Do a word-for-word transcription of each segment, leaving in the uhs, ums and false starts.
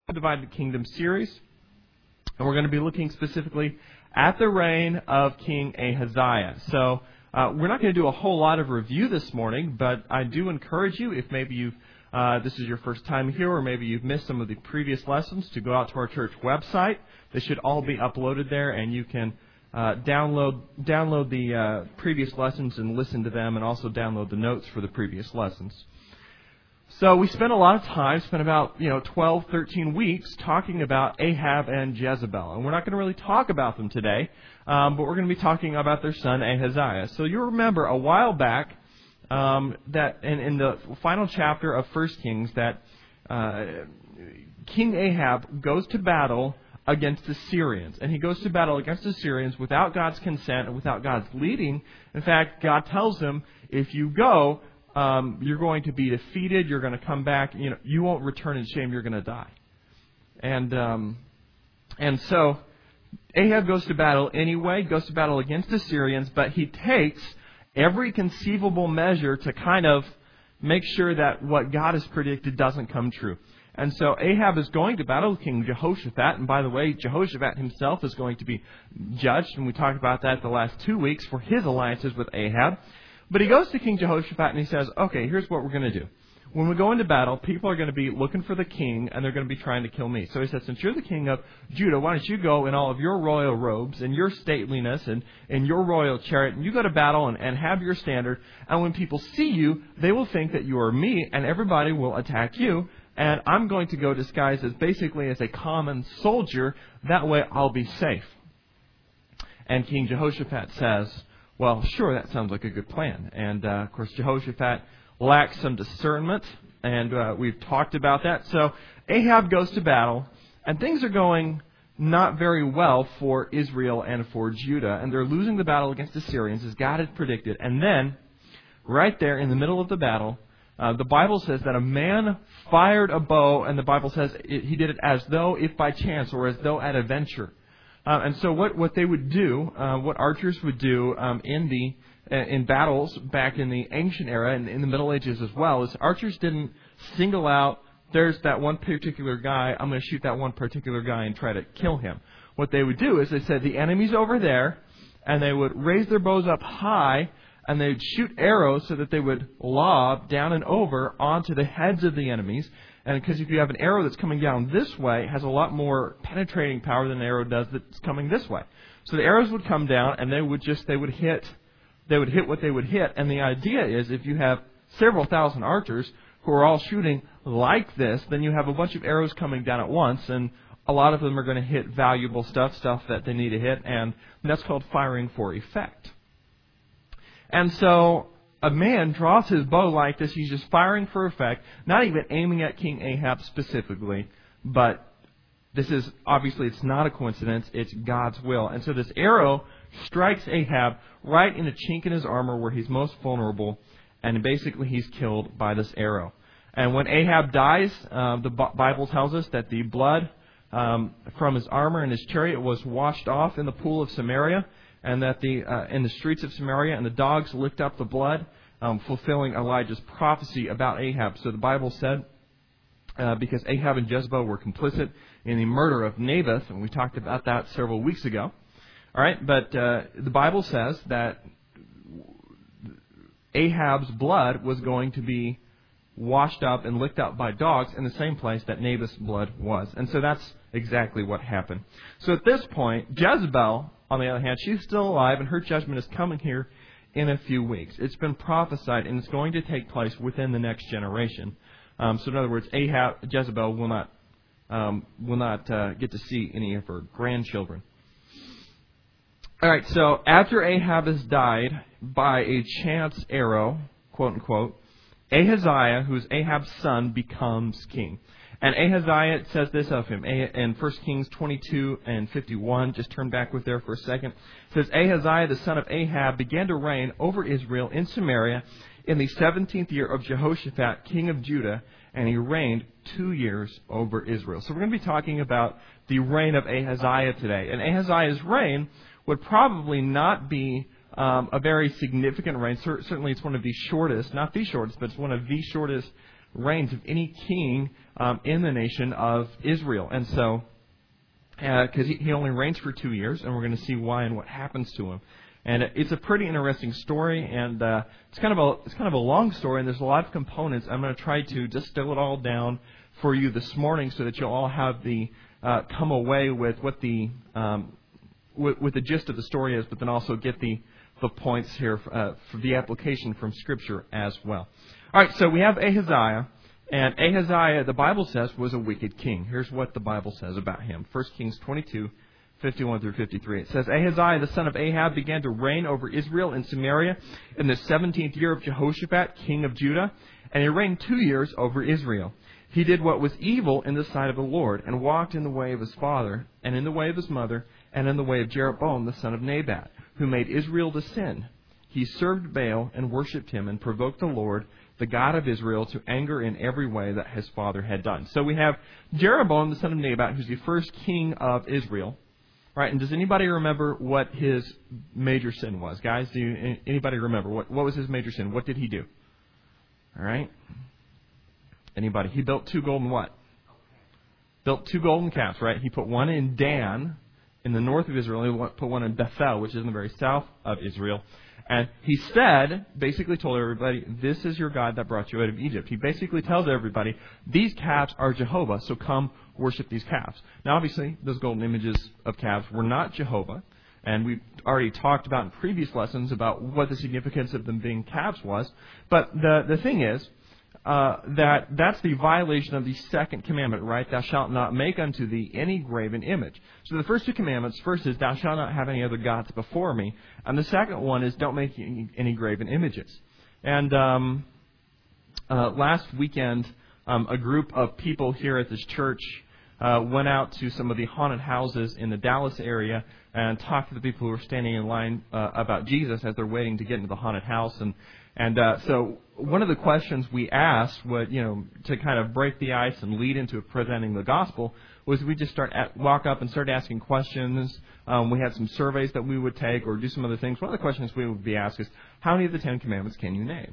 Divided Kingdom series, and we're going to be looking specifically at the reign of King Ahaziah. So uh, we're not going to do a whole lot of review this morning, but I do encourage you, if maybe you've uh, this is your first time here, or maybe you've missed some of the previous lessons, to go out to our church website. They should all be uploaded there, and you can uh, download download the uh, previous lessons and listen to them, and also download the notes for the previous lessons. So we spent a lot of time, spent about, you know, twelve, thirteen weeks talking about Ahab and Jezebel. And we're not going to really talk about them today, um, but we're going to be talking about their son Ahaziah. So you remember a while back um, that in, in the final chapter of First Kings that uh, King Ahab goes to battle against the Syrians. And he goes to battle against the Syrians without God's consent and without God's leading. In fact, God tells him, if you go, Um, you're going to be defeated. You're going to come back. You know, you won't return in shame. You're going to die. And um, and so Ahab goes to battle anyway. Goes to battle against the Syrians, but he takes every conceivable measure to kind of make sure that what God has predicted doesn't come true. And so Ahab is going to battle King Jehoshaphat. And by the way, Jehoshaphat himself is going to be judged. And we talked about that the last two weeks for his alliances with Ahab. But he goes to King Jehoshaphat and he says, okay, here's what we're going to do. When we go into battle, people are going to be looking for the king, and they're going to be trying to kill me. So he says, since you're the king of Judah, why don't you go in all of your royal robes and your stateliness and, and your royal chariot, and you go to battle and, and have your standard. And when people see you, they will think that you are me, and everybody will attack you. And I'm going to go disguised as basically as a common soldier. That way I'll be safe. And King Jehoshaphat says, well, sure, that sounds like a good plan. And, uh, of course, Jehoshaphat lacks some discernment, and uh, we've talked about that. So Ahab goes to battle, and things are going not very well for Israel and for Judah, and they're losing the battle against the Syrians, as God had predicted. And then, right there in the middle of the battle, uh, the Bible says that a man fired a bow, and the Bible says it, he did it as though if by chance, or as though at a venture. Uh, and so what, what they would do, uh, what archers would do um, in the uh, in battles back in the ancient era and in the Middle Ages as well, is archers didn't single out, there's that one particular guy, I'm going to shoot that one particular guy and try to kill him. What they would do is they said, the enemy's over there, and they would raise their bows up high, and they'd shoot arrows so that they would lob down and over onto the heads of the enemies. And because if you have an arrow that's coming down this way, it has a lot more penetrating power than an arrow does that's coming this way. So the arrows would come down, and they would just, they would hit, they would hit what they would hit. And the idea is if you have several thousand archers who are all shooting like this, then you have a bunch of arrows coming down at once, and a lot of them are going to hit valuable stuff, stuff that they need to hit, and that's called firing for effect. And so a man draws his bow like this. He's just firing for effect, not even aiming at King Ahab specifically, but this is, obviously, it's not a coincidence. It's God's will. And so this arrow strikes Ahab right in a chink in his armor where he's most vulnerable, and basically he's killed by this arrow. And when Ahab dies, uh, the Bible tells us that the blood um, from his armor and his chariot was washed off in the pool of Samaria, and that the uh, in the streets of Samaria, and the dogs licked up the blood, um, fulfilling Elijah's prophecy about Ahab. So the Bible said, uh, because Ahab and Jezebel were complicit in the murder of Naboth, and we talked about that several weeks ago. All right, but uh, the Bible says that Ahab's blood was going to be washed up and licked up by dogs in the same place that Naboth's blood was. And so that's exactly what happened. So at this point, Jezebel, on the other hand, she's still alive, and her judgment is coming here in a few weeks. It's been prophesied, and it's going to take place within the next generation. Um, so in other words, Ahab, Jezebel will not um, will not uh, get to see any of her grandchildren. All right, so after Ahab has died by a chance arrow, quote unquote, Ahaziah, who is Ahab's son, becomes king. And Ahaziah, it says this of him in First Kings twenty-two and fifty-one. Just turn back with there for a second. It says, Ahaziah, the son of Ahab, began to reign over Israel in Samaria in the seventeenth year of Jehoshaphat, king of Judah, and he reigned two years over Israel. So we're going to be talking about the reign of Ahaziah today. And Ahaziah's reign would probably not be um, a very significant reign. Certainly it's one of the shortest, not the shortest, but it's one of the shortest reigns of any king um, in the nation of Israel. And so, because uh, he, he only reigns for two years, and we're going to see why and what happens to him. And it's a pretty interesting story, and uh, it's kind of a it's kind of a long story, and there's a lot of components. I'm going to try to distill it all down for you this morning, so that you'll all have the uh, come away with what the um, with, with the gist of the story is, but then also get the the points here uh, for the application from Scripture as well. All right, so we have Ahaziah, and Ahaziah, the Bible says, was a wicked king. Here's what the Bible says about him: First Kings twenty-two. fifty-one through fifty-three. It says, Ahaziah, the son of Ahab, began to reign over Israel in Samaria in the seventeenth year of Jehoshaphat, king of Judah, and he reigned two years over Israel. He did what was evil in the sight of the Lord, and walked in the way of his father, and in the way of his mother, and in the way of Jeroboam, the son of Nebat, who made Israel to sin. He served Baal and worshipped him, and provoked the Lord, the God of Israel, to anger in every way that his father had done. So we have Jeroboam, the son of Nebat, who's the first king of Israel. Right, and does anybody remember what his major sin was? Guys, do you, anybody remember? What, what was his major sin? What did he do? All right. Anybody? He built two golden what? Built two golden calves, right? He put one in Dan, in the north of Israel. He put one in Bethel, which is in the very south of Israel. And he said, basically told everybody, this is your God that brought you out of Egypt. He basically tells everybody, these calves are Jehovah, so come worship these calves. Now, obviously, those golden images of calves were not Jehovah. And we've already talked about in previous lessons about what the significance of them being calves was. But the, the thing is, uh, that that's the violation of the second commandment, right? Thou shalt not make unto thee any graven image. So the first two commandments, first is, thou shalt not have any other gods before me. And the second one is, don't make any, any graven images. And um, uh, last weekend, um, a group of people here at this church uh, went out to some of the haunted houses in the Dallas area and talked to the people who were standing in line uh, about Jesus as they're waiting to get into the haunted house. And And uh, so one of the questions we asked, what, you know, to kind of break the ice and lead into presenting the gospel, was we just start at, walk up and start asking questions. Um, we had some surveys that we would take or do some other things. One of the questions we would be asked is, how many of the Ten Commandments can you name?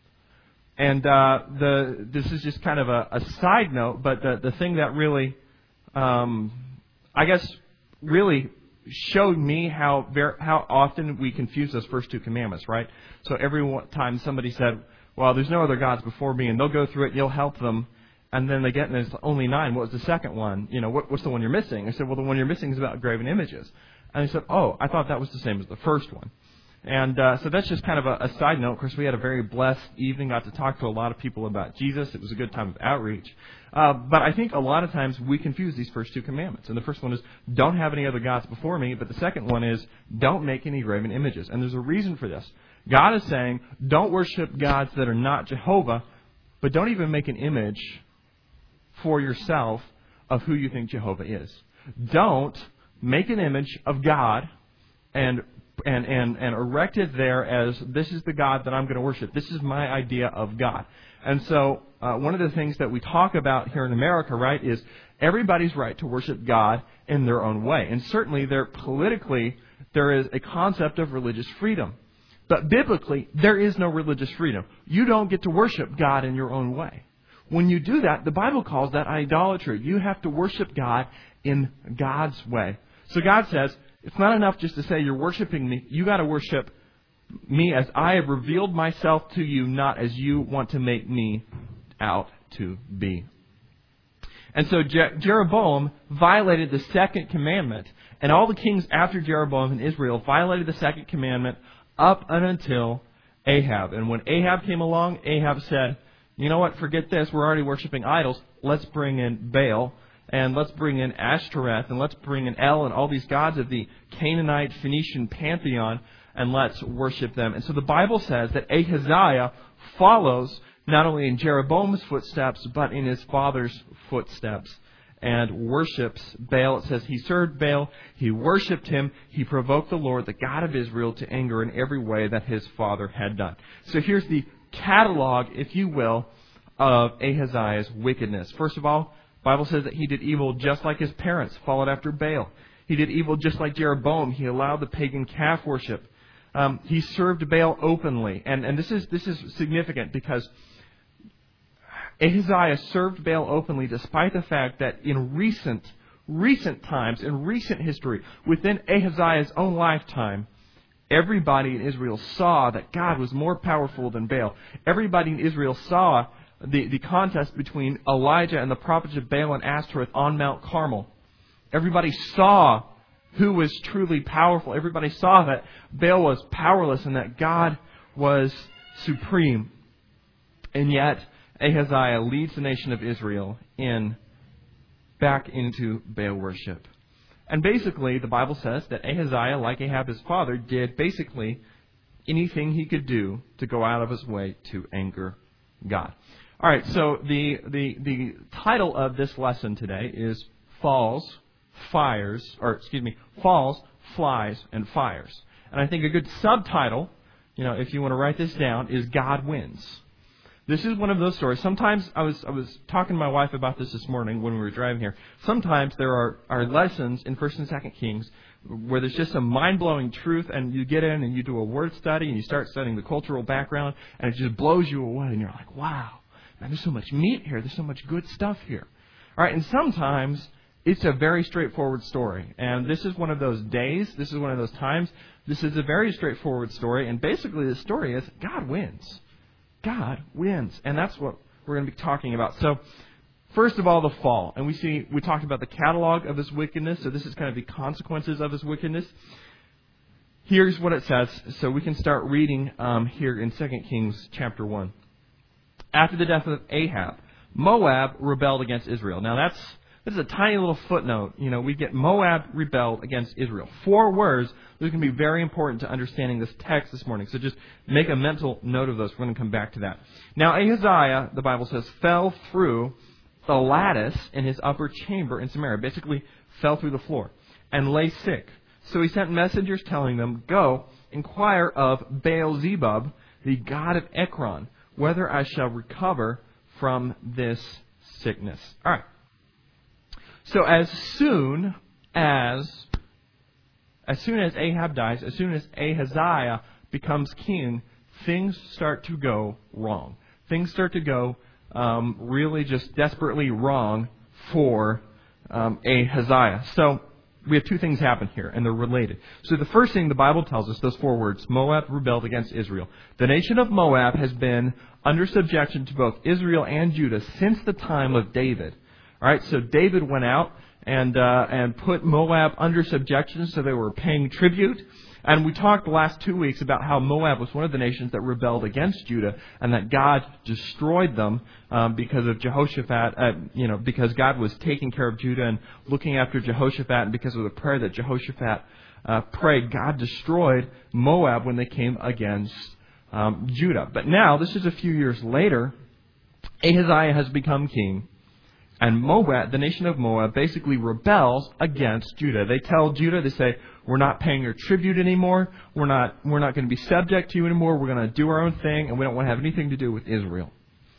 And uh, the this is just kind of a, a side note, but the, the thing that really, um, I guess, really showed me how very, how often we confuse those first two commandments, right? So every time somebody said, well, there's no other gods before me, and they'll go through it, you'll help them, and then they get, and there's only nine. What was the second one? You know, what, what's the one you're missing? I said, well, the one you're missing is about graven images. And they said, oh, I thought that was the same as the first one. And uh, so that's just kind of a, a side note. Of course, we had a very blessed evening, got to talk to a lot of people about Jesus. It was a good time of outreach. Uh, but I think a lot of times we confuse these first two commandments. And the first one is, don't have any other gods before me. But the second one is, don't make any graven images. And there's a reason for this. God is saying, don't worship gods that are not Jehovah, but don't even make an image for yourself of who you think Jehovah is. Don't make an image of God and And, and, and erect it there as, this is the God that I'm going to worship. This is my idea of God. And so uh, one of the things that we talk about here in America, right, is everybody's right to worship God in their own way. And certainly there politically, there is a concept of religious freedom. But biblically, there is no religious freedom. You don't get to worship God in your own way. When you do that, the Bible calls that idolatry. You have to worship God in God's way. So God says, it's not enough just to say you're worshiping me. You got to worship me as I have revealed myself to you, not as you want to make me out to be. And so Je- Jeroboam violated the second commandment. And all the kings after Jeroboam in Israel violated the second commandment up and until Ahab. And when Ahab came along, Ahab said, you know what, forget this. We're already worshiping idols. Let's bring in Baal. And let's bring in Ashtoreth, and let's bring in El, and all these gods of the Canaanite, Phoenician pantheon, and let's worship them. And so the Bible says that Ahaziah follows not only in Jeroboam's footsteps, but in his father's footsteps, and worships Baal. It says he served Baal, he worshipped him, he provoked the Lord, the God of Israel, to anger in every way that his father had done. So here's the catalog, if you will, of Ahaziah's wickedness. First of all, the Bible says that he did evil just like his parents, followed after Baal. He did evil just like Jeroboam. He allowed the pagan calf worship. Um, he served Baal openly. And, and this is this is significant because Ahaziah served Baal openly despite the fact that in recent, recent times, in recent history, within Ahaziah's own lifetime, everybody in Israel saw that God was more powerful than Baal. Everybody in Israel saw the, the contest between Elijah and the prophets of Baal and Ashtoreth on Mount Carmel. Everybody saw who was truly powerful. Everybody saw that Baal was powerless and that God was supreme. And yet, Ahaziah leads the nation of Israel in back into Baal worship. And basically, the Bible says that Ahaziah, like Ahab his father, did basically anything he could do to go out of his way to anger God. All right, so the the the title of this lesson today is Falls, Fires, or excuse me, Falls, Flies, and Fires. And I think a good subtitle, you know, if you want to write this down, is God Wins. This is one of those stories. Sometimes I was I was talking to my wife about this this morning when we were driving here. Sometimes there are, are lessons in First and Second Kings where there's just some mind-blowing truth, and you get in and you do a word study and you start studying the cultural background, and it just blows you away, and you're like, wow, man, there's so much meat here. There's so much good stuff here. All right, and sometimes it's a very straightforward story, and this is one of those days. This is one of those times. This is a very straightforward story, and basically the story is God wins. God wins. And that's what we're going to be talking about. So, first of all, the fall. And we see, we talked about the catalog of his wickedness. So this is kind of the consequences of his wickedness. Here's what it says. So we can start reading um, here in Second Kings chapter one. After the death of Ahab, Moab rebelled against Israel. Now that's, this is a tiny little footnote. You know, we get Moab rebelled against Israel. Four words that are going to be very important to understanding this text this morning. So just make a mental note of those. We're going to come back to that. Now Ahaziah, the Bible says, fell through the lattice in his upper chamber in Samaria. Basically fell through the floor and lay sick. So he sent messengers telling them, go, inquire of Baal-zebub, the god of Ekron, whether I shall recover from this sickness. All right. So as soon as, as soon as Ahab dies, as soon as Ahaziah becomes king, things start to go wrong. Things start to go um, really just desperately wrong for um, Ahaziah. So we have two things happen here, and they're related. So the first thing the Bible tells us, those four words, Moab rebelled against Israel. The nation of Moab has been under subjection to both Israel and Judah since the time of David. All right, so David went out and uh, and put Moab under subjection, so they were paying tribute. And we talked the last two weeks about how Moab was one of the nations that rebelled against Judah, and that God destroyed them um, because of Jehoshaphat. Uh, you know, because God was taking care of Judah and looking after Jehoshaphat, and because of the prayer that Jehoshaphat uh, prayed, God destroyed Moab when they came against um, Judah. But now, this is a few years later, Ahaziah has become king. And Moab, the nation of Moab, basically rebels against Judah. They tell Judah, they say, we're not paying your tribute anymore. We're not, we're not going to be subject to you anymore. We're going to do our own thing, and we don't want to have anything to do with Israel.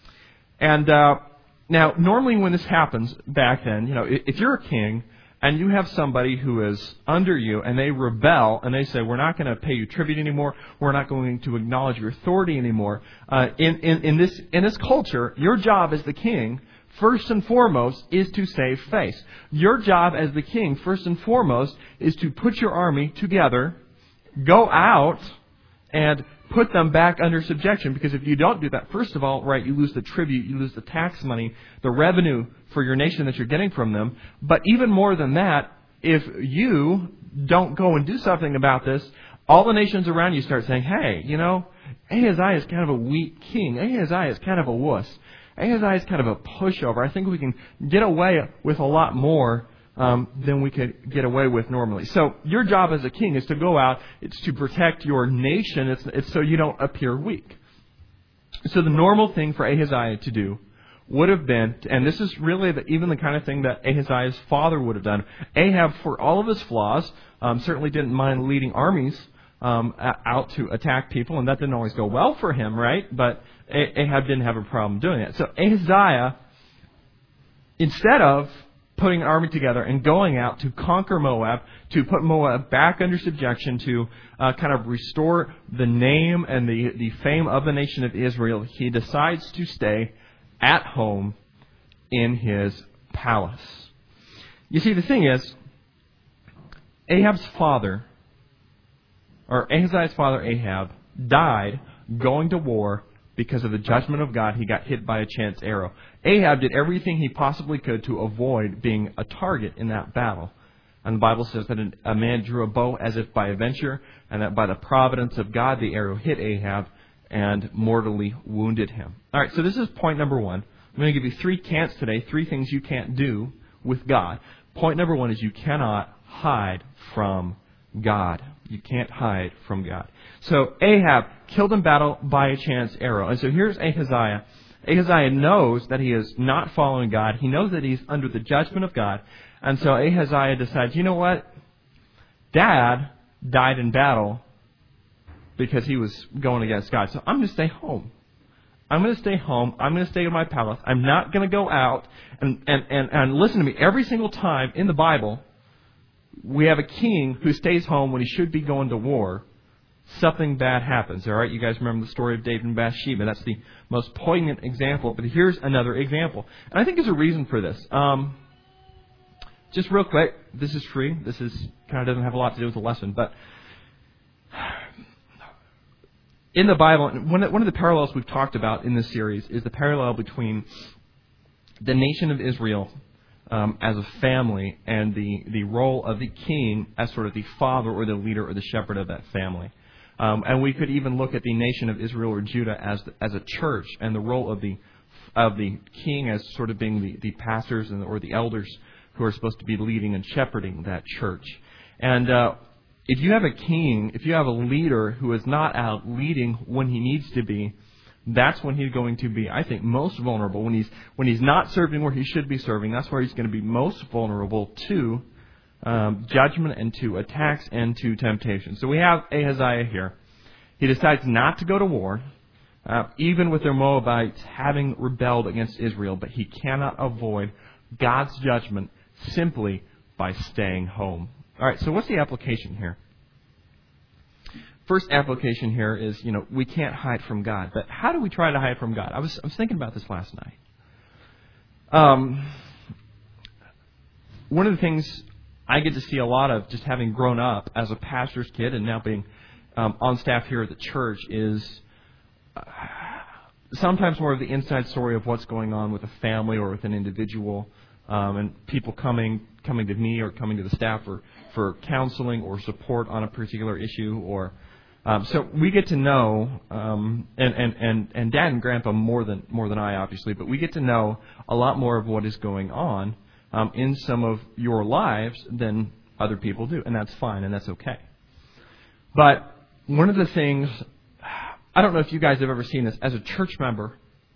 And uh, now, normally when this happens back then, you know, if you're a king and you have somebody who is under you and they rebel and they say, we're not going to pay you tribute anymore. We're not going to acknowledge your authority anymore. Uh, in, in, in this in this culture, your job as the king, first and foremost, is to save face. Your job as the king, first and foremost, is to put your army together, go out, and put them back under subjection. Because if you don't do that, first of all, right, you lose the tribute, you lose the tax money, the revenue for your nation that you're getting from them. But even more than that, if you don't go and do something about this, all the nations around you start saying, hey, you know, Ahaziah is kind of a weak king. Ahaziah is kind of a wuss. Ahaziah is kind of a pushover. I think we can get away with a lot more um, than we could get away with normally. So your job as a king is to go out. It's to protect your nation. It's, it's so you don't appear weak. So the normal thing for Ahaziah to do would have been, and this is really the, even the kind of thing that Ahaziah's father would have done. Ahab, for all of his flaws, um, certainly didn't mind leading armies um, out to attack people, and that didn't always go well for him, right? But Ahab didn't have a problem doing it. So Ahaziah, instead of putting an army together and going out to conquer Moab, to put Moab back under subjection, to uh, kind of restore the name and the, the fame of the nation of Israel, he decides to stay at home in his palace. You see, the thing is, Ahab's father, or Ahaziah's father Ahab, died going to war because of the judgment of God. He got hit by a chance arrow. Ahab did everything he possibly could to avoid being a target in that battle. And the Bible says that a man drew a bow as if by a venture, and that by the providence of God, the arrow hit Ahab and mortally wounded him. All right, so this is point number one. I'm going to give you three can'ts today, three things you can't do with God. Point number one is you cannot hide from God. You can't hide from God. So Ahab killed in battle by a chance arrow. And so here's Ahaziah. Ahaziah knows that he is not following God. He knows that he's under the judgment of God. And so Ahaziah decides, you know what? Dad died in battle because he was going against God. So I'm going to stay home. I'm going to stay home. I'm going to stay in my palace. I'm not going to go out. And, and, and, and listen to me. Every single time in the Bible, we have a king who stays home when he should be going to war. Something bad happens. All right, you guys remember the story of David and Bathsheba. That's the most poignant example. But here's another example. And I think there's a reason for this. Um, just real quick, this is free. This is kind of doesn't have a lot to do with the lesson. But in the Bible, one of the parallels we've talked about in this series is the parallel between the nation of Israel um, as a family and the, the role of the king as sort of the father or the leader or the shepherd of that family. Um, and we could even look at the nation of Israel or Judah as as a church and the role of the of the king as sort of being the, the pastors and or the elders who are supposed to be leading and shepherding that church. And uh, if you have a king, if you have a leader who is not out leading when he needs to be, that's when he's going to be, I think, most vulnerable. When he's when he's not serving where he should be serving, that's where he's going to be most vulnerable to um, judgment and to attacks and to temptation. So we have Ahaziah here. He decides not to go to war, uh, even with the Moabites having rebelled against Israel, but he cannot avoid God's judgment simply by staying home. All right, so what's the application here? First application here is, you know, we can't hide from God. But how do we try to hide from God? I was I was thinking about this last night. Um, one of the things I get to see a lot of just having grown up as a pastor's kid and now being um, on staff here at the church is uh, sometimes more of the inside story of what's going on with a family or with an individual, um, and people coming coming to me or coming to the staff for, for counseling or support on a particular issue. Or um, so we get to know, um, and, and, and, and Dad and Grandpa more than more than I, obviously, but we get to know a lot more of what is going on um, in some of your lives than other people do, and that's fine, and that's okay. But one of the things, I don't know if you guys have ever seen this, as a church member,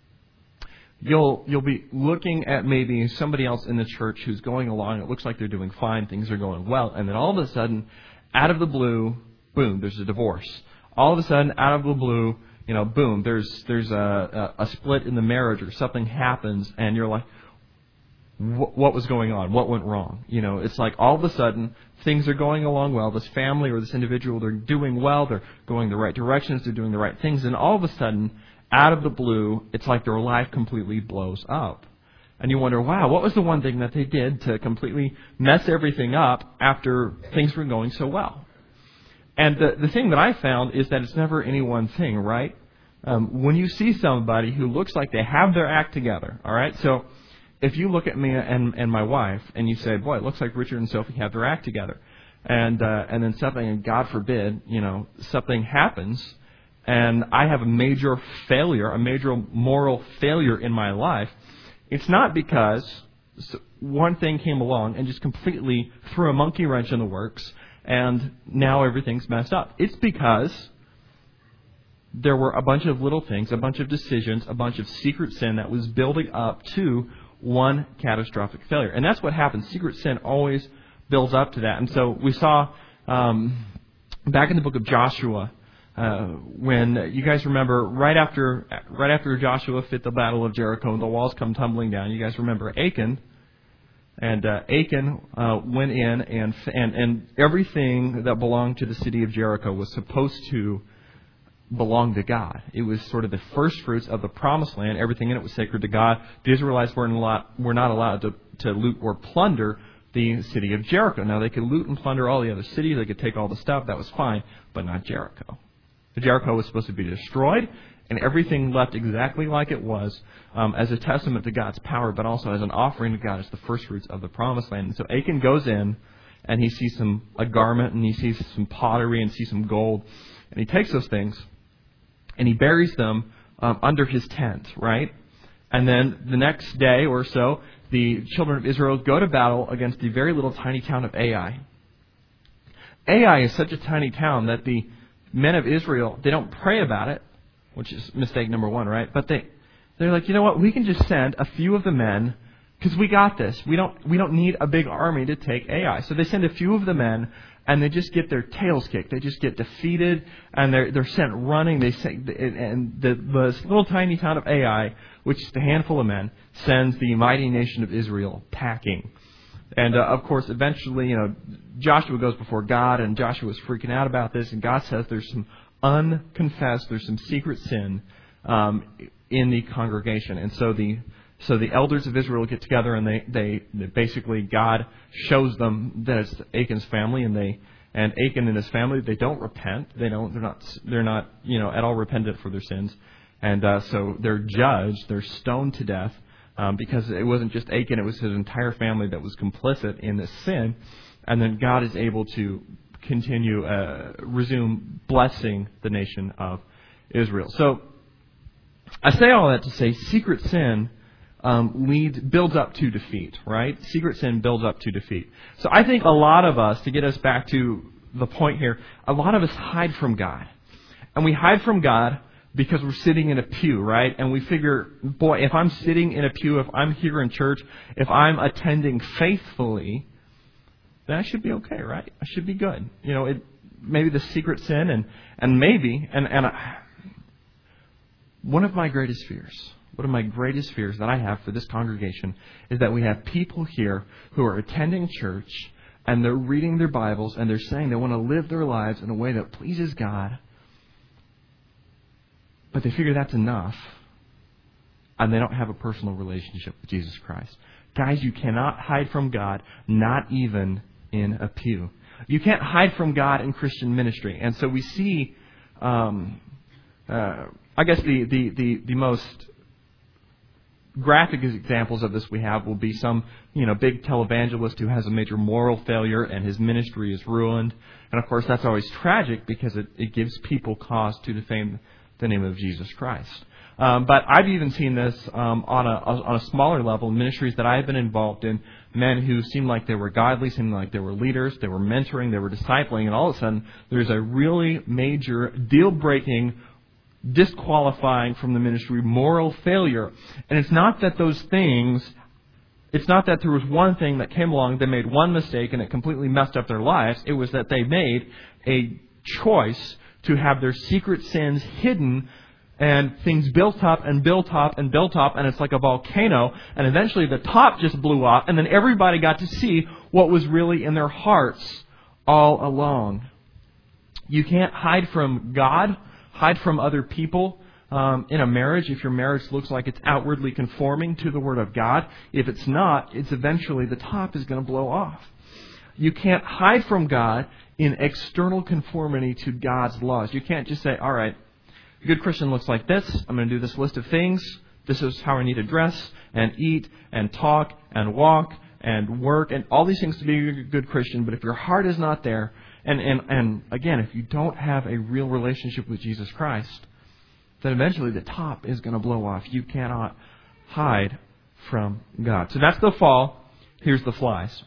You'll you'll be looking at maybe somebody else in the church who's going along. It looks like they're doing fine. Things are going well. And then all of a sudden, out of the blue, boom, there's a divorce. All of a sudden, out of the blue, you know, boom, there's there's a, a, a split in the marriage or something happens. And you're like, what was going on? What went wrong? You know, it's like all of a sudden, things are going along well. This family or this individual, they're doing well. They're going the right directions. They're doing the right things. And all of a sudden, out of the blue, it's like their life completely blows up. And you wonder, wow, what was the one thing that they did to completely mess everything up after things were going so well? And the, the thing that I found is that it's never any one thing, right? Um, when you see somebody who looks like they have their act together, all right? So if you look at me and, and my wife and you say, boy, it looks like Richard and Sophie have their act together. And, uh, and then something, and God forbid, you know, something happens, and I have a major failure, a major moral failure in my life, it's not because one thing came along and just completely threw a monkey wrench in the works and now everything's messed up. It's because there were a bunch of little things, a bunch of decisions, a bunch of secret sin that was building up to one catastrophic failure. And that's what happens. Secret sin always builds up to that. And so we saw um, back in the book of Joshua, Uh, when uh, you guys remember, right after right after Joshua fit the battle of Jericho and the walls come tumbling down, you guys remember Achan, and uh, Achan uh, went in and and and everything that belonged to the city of Jericho was supposed to belonged to God. It was sort of the first fruits of the promised land. Everything in it was sacred to God. The Israelites weren't allowed, were not allowed to, to loot or plunder the city of Jericho. Now, they could loot and plunder all the other cities. They could take all the stuff. That was fine, but not Jericho. Jericho was supposed to be destroyed, and everything left exactly like it was, um, as a testament to God's power, but also as an offering to God as the first fruits of the promised land. And so Achan goes in, and he sees some a garment, and he sees some pottery, and sees some gold, and he takes those things, and he buries them um, under his tent, right? And then the next day or so, the children of Israel go to battle against the very little tiny town of Ai. Ai is such a tiny town that the men of Israel, they don't pray about it, which is mistake number one, right? But they, they're like, you know what? We can just send a few of the men because we got this. We don't, we don't need a big army to take Ai. So they send a few of the men, and they just get their tails kicked. They just get defeated, and they're they're sent running. They say, and the, the little tiny town of Ai, which is a handful of men, sends the mighty nation of Israel packing. And, uh, of course, eventually, you know, Joshua goes before God, and Joshua is freaking out about this, and God says there's some unconfessed, there's some secret sin um, in the congregation. And so the so the elders of Israel get together, and they, they, they basically, God shows them that it's Achan's family, and they and Achan and his family, they don't repent. They don't, they're not, they're not, you know, at all repentant for their sins. And uh, so they're judged, they're stoned to death. Um, because it wasn't just Achan, it was his entire family that was complicit in this sin. And then God is able to continue, uh, resume blessing the nation of Israel. So I say all that to say secret sin um, leads, builds up to defeat, right? Secret sin builds up to defeat. So I think a lot of us, to get us back to the point here, a lot of us hide from God. And we hide from God because we're sitting in a pew, right? And we figure, boy, if I'm sitting in a pew, if I'm here in church, if I'm attending faithfully, then I should be okay, right? I should be good. You know, it maybe the secret sin, and, and maybe, and, and I, one of my greatest fears, one of my greatest fears that I have for this congregation is that we have people here who are attending church, and they're reading their Bibles, and they're saying they want to live their lives in a way that pleases God, but they figure that's enough, and they don't have a personal relationship with Jesus Christ. Guys, you cannot hide from God, not even in a pew. You can't hide from God in Christian ministry. And so we see, um, uh, I guess the, the, the, the most graphic examples of this we have will be some, you know, big televangelist who has a major moral failure and his ministry is ruined. And of course that's always tragic because it, it gives people cause to defame the name of Jesus Christ. Um, but I've even seen this um, on a on a smaller level, ministries that I've been involved in, men who seemed like they were godly, seemed like they were leaders, they were mentoring, they were discipling, and all of a sudden there's a really major, deal-breaking, disqualifying from the ministry moral failure. And it's not that those things, it's not that there was one thing that came along, they made one mistake and it completely messed up their lives. It was that they made a choice to have their secret sins hidden, and things built up and built up and built up, and it's like a volcano, and eventually the top just blew off, and then everybody got to see what was really in their hearts all along. You can't hide from God, hide from other people um, in a marriage if your marriage looks like it's outwardly conforming to the Word of God. If it's not, it's eventually the top is going to blow off. You can't hide from God in external conformity to God's laws. You can't just say, all right, a good Christian looks like this. I'm going to do this list of things. This is how I need to dress and eat and talk and walk and work and all these things to be a good Christian. But if your heart is not there, and, and, and again, if you don't have a real relationship with Jesus Christ, then eventually the top is going to blow off. You cannot hide from God. So that's the fall. Here's the flies.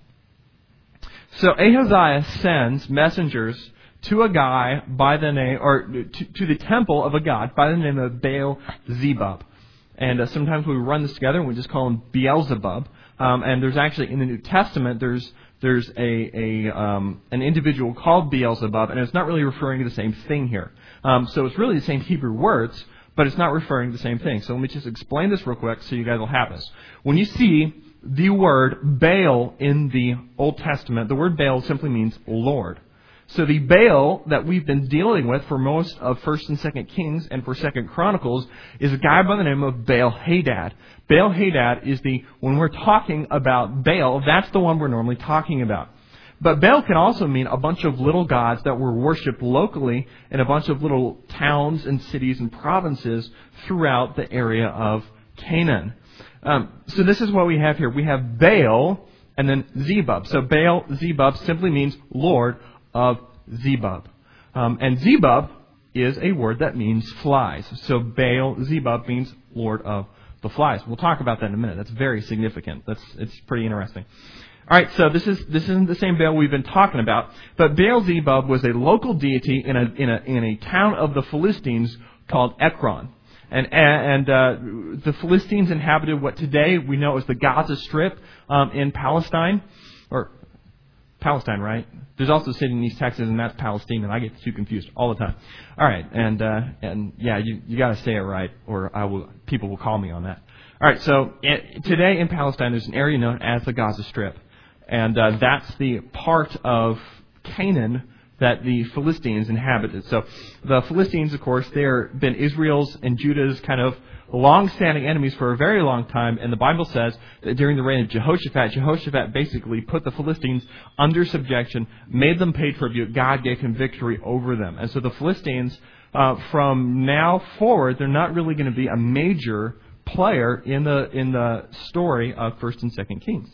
So Ahaziah sends messengers to a guy by the name, or to, to the temple of a god by the name of Baal-zebub. And uh, sometimes we run this together and we just call him Beelzebub. Um, and there's actually, in the New Testament, there's there's a, a um, an individual called Beelzebub, and it's not really referring to the same thing here. Um, so it's really the same Hebrew words, but it's not referring to the same thing. So let me just explain this real quick so you guys will have this. When you see the word Baal in the Old Testament, the word Baal simply means Lord. So the Baal that we've been dealing with for most of First and Second Kings and for Second Chronicles is a guy by the name of Baal-Hadad. Baal-Hadad is the, when we're talking about Baal, that's the one we're normally talking about. But Baal can also mean a bunch of little gods that were worshipped locally in a bunch of little towns and cities and provinces throughout the area of Canaan. Um, so this is what we have here. We have Baal and then Zebub. So Baal, Zebub simply means Lord of Zebub. Um, and Zebub is a word that means flies. So Baal, Zebub means Lord of the flies. We'll talk about that in a minute. That's very significant. That's it's pretty interesting. All right, so this is this isn't the same Baal we've been talking about, but Baal-Zebub was a local deity in a in a in a town of the Philistines called Ekron, and and uh, the Philistines inhabited what today we know as the Gaza Strip um, in Palestine, or Palestine, right? There's also a city in East Texas, and that's Palestine, and I get too confused all the time. All right, and uh, and yeah, you you got to say it right, or I will people will call me on that. All right, so it, today in Palestine, there's an area known as the Gaza Strip. And uh, that's the part of Canaan that the Philistines inhabited. So the Philistines, of course, they've been Israel's and Judah's kind of long-standing enemies for a very long time. And the Bible says that during the reign of Jehoshaphat, Jehoshaphat basically put the Philistines under subjection, made them pay tribute. God gave him victory over them. And so the Philistines, uh, from now forward, they're not really going to be a major player in the in the story of First and Second Kings.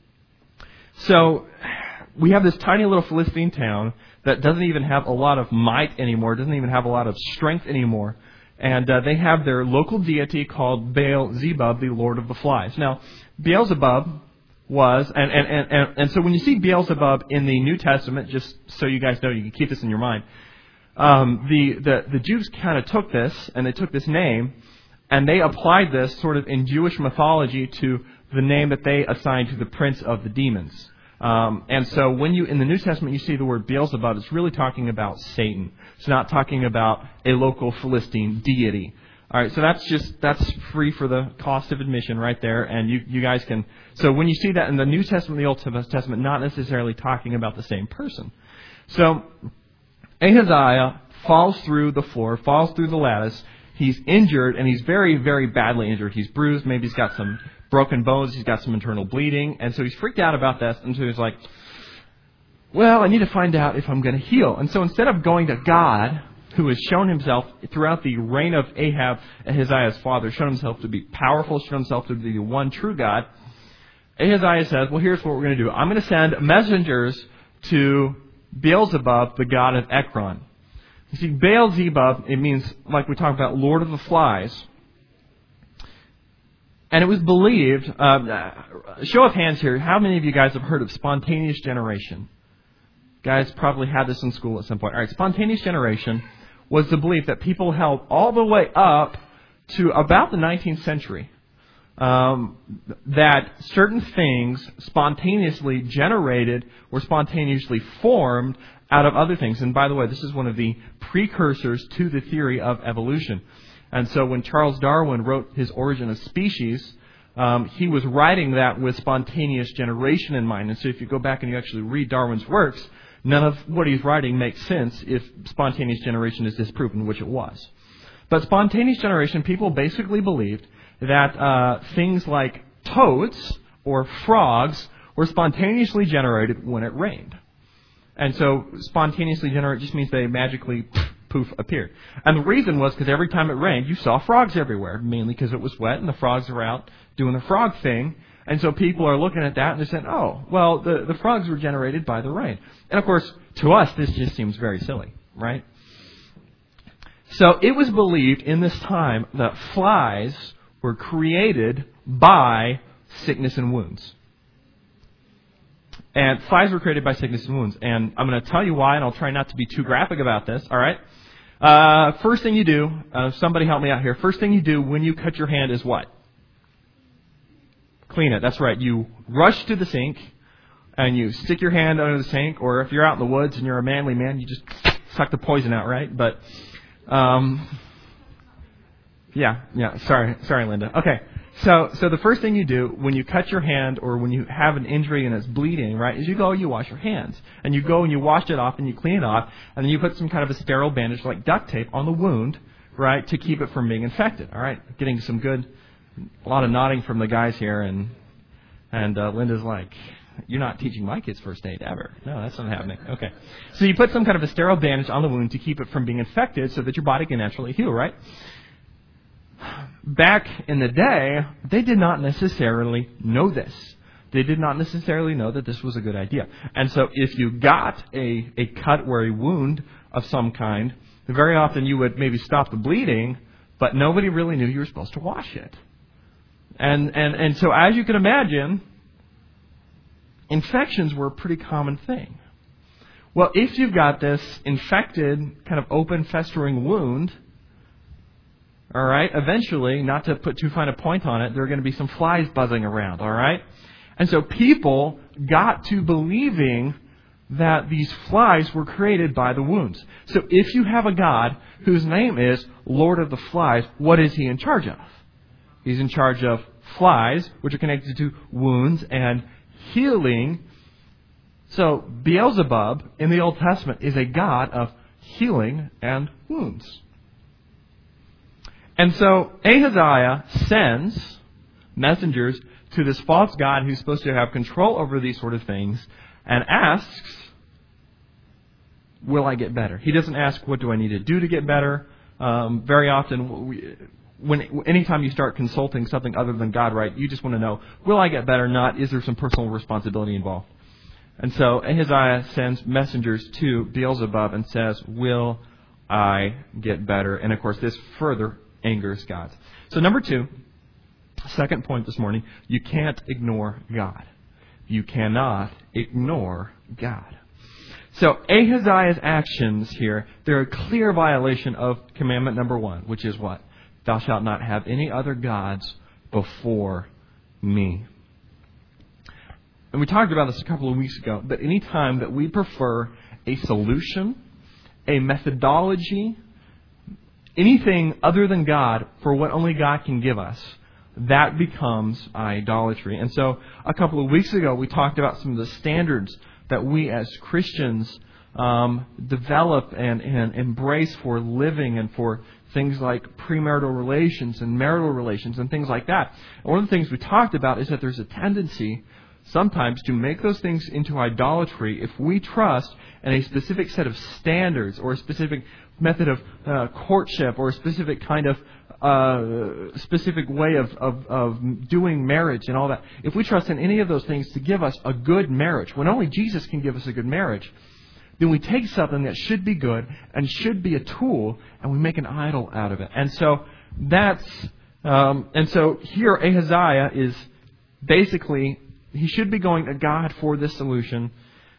So we have this tiny little Philistine town that doesn't even have a lot of might anymore, doesn't even have a lot of strength anymore. And uh, they have their local deity called Baal-Zebub, the Lord of the Flies. Now, Beelzebub was, and, and, and, and, and so when you see Beelzebub in the New Testament, just so you guys know, you can keep this in your mind, um, the, the, the Jews kind of took this, and they took this name, and they applied this sort of in Jewish mythology to the name that they assigned to the prince of the demons. Um, and so when you, in the New Testament, you see the word Beelzebub, it's really talking about Satan. It's not talking about a local Philistine deity. All right, so that's just, that's free for the cost of admission right there. And you, you guys can, so when you see that in the New Testament and the Old Testament, not necessarily talking about the same person. So Ahaziah falls through the floor, falls through the lattice. He's injured, and he's very, very badly injured. He's bruised. Maybe he's got some broken bones. He's got some internal bleeding. And so he's freaked out about this. And so he's like, well, I need to find out if I'm going to heal. And so instead of going to God, who has shown himself throughout the reign of Ahab, Ahaziah's father, shown himself to be powerful, shown himself to be the one true God, Ahaziah says, well, here's what we're going to do. I'm going to send messengers to Beelzebub, the god of Ekron. You see, Baal-Zebub, it means, like we talked about, Lord of the Flies. And it was believed, uh, show of hands here, how many of you guys have heard of spontaneous generation? Guys probably had this in school at some point. All right, spontaneous generation was the belief that people held all the way up to about the nineteenth century. Um, that certain things spontaneously generated or spontaneously formed out of other things. And by the way, this is one of the precursors to the theory of evolution. And so when Charles Darwin wrote his Origin of Species, um, he was writing that with spontaneous generation in mind. And so if you go back and you actually read Darwin's works, none of what he's writing makes sense if spontaneous generation is disproven, which it was. But spontaneous generation, people basically believed that uh, things like toads or frogs were spontaneously generated when it rained. And so spontaneously generate just means they magically poof appeared. And the reason was because every time it rained, you saw frogs everywhere, mainly because it was wet and the frogs are out doing the frog thing. And so people are looking at that and they're saying, oh, well, the, the frogs were generated by the rain. And of course, to us, this just seems very silly, right? So it was believed in this time that flies were created by sickness and wounds. And flies were created by sickness and wounds. And I'm going to tell you why, and I'll try not to be too graphic about this, all right? Uh, first thing you do, uh, somebody help me out here. First thing you do when you cut your hand is what? Clean it. That's right. You rush to the sink, and you stick your hand under the sink, or if you're out in the woods and you're a manly man, you just suck the poison out, right? But, um, yeah, yeah, sorry, sorry, Linda. Okay, So, so the first thing you do when you cut your hand or when you have an injury and it's bleeding, right, is you go, you wash your hands. And you go and you wash it off and you clean it off. And then you put some kind of a sterile bandage like duct tape on the wound, right, to keep it from being infected. All right, getting some good, a lot of nodding from the guys here. And, and uh, Linda's like, you're not teaching my kids first aid ever. No, that's not happening. Okay. So you put some kind of a sterile bandage on the wound to keep it from being infected so that your body can naturally heal, right? Back in the day, they did not necessarily know this. They did not necessarily know that this was a good idea. And so if you got a, a cut or a wound of some kind, very often you would maybe stop the bleeding, but nobody really knew you were supposed to wash it. And, and, and so as you can imagine, infections were a pretty common thing. Well, if you've got this infected, kind of open, festering wound, all right, eventually, not to put too fine a point on it, there are going to be some flies buzzing around, all right? And so people got to believing that these flies were created by the wounds. So if you have a God whose name is Lord of the Flies, what is he in charge of? He's in charge of flies, which are connected to wounds and healing. So Beelzebub in the Old Testament is a god of healing and wounds. And so Ahaziah sends messengers to this false god who's supposed to have control over these sort of things and asks, will I get better? He doesn't ask, what do I need to do to get better? Um, very often, we, when anytime you start consulting something other than God, right, you just want to know, will I get better? Not, is there some personal responsibility involved? And so Ahaziah sends messengers to Beelzebub and says, will I get better? And of course, this further angers God. So number two, second point this morning, you can't ignore God. You cannot ignore God. So Ahaziah's actions here, they're a clear violation of commandment number one, which is what? Thou shalt not have any other gods before me. And we talked about this a couple of weeks ago, but any time that we prefer a solution, a methodology, anything other than God for what only God can give us, that becomes idolatry. And so a couple of weeks ago, we talked about some of the standards that we as Christians um, develop and, and embrace for living and for things like premarital relations and marital relations and things like that. And one of the things we talked about is that there's a tendency sometimes to make those things into idolatry if we trust in a specific set of standards or a specific method of uh, courtship or a specific kind of uh, specific way of, of, of doing marriage and all that. If we trust in any of those things to give us a good marriage, when only Jesus can give us a good marriage, then we take something that should be good and should be a tool and we make an idol out of it. And so that's um, and so here Ahaziah is basically, he should be going to God for this solution,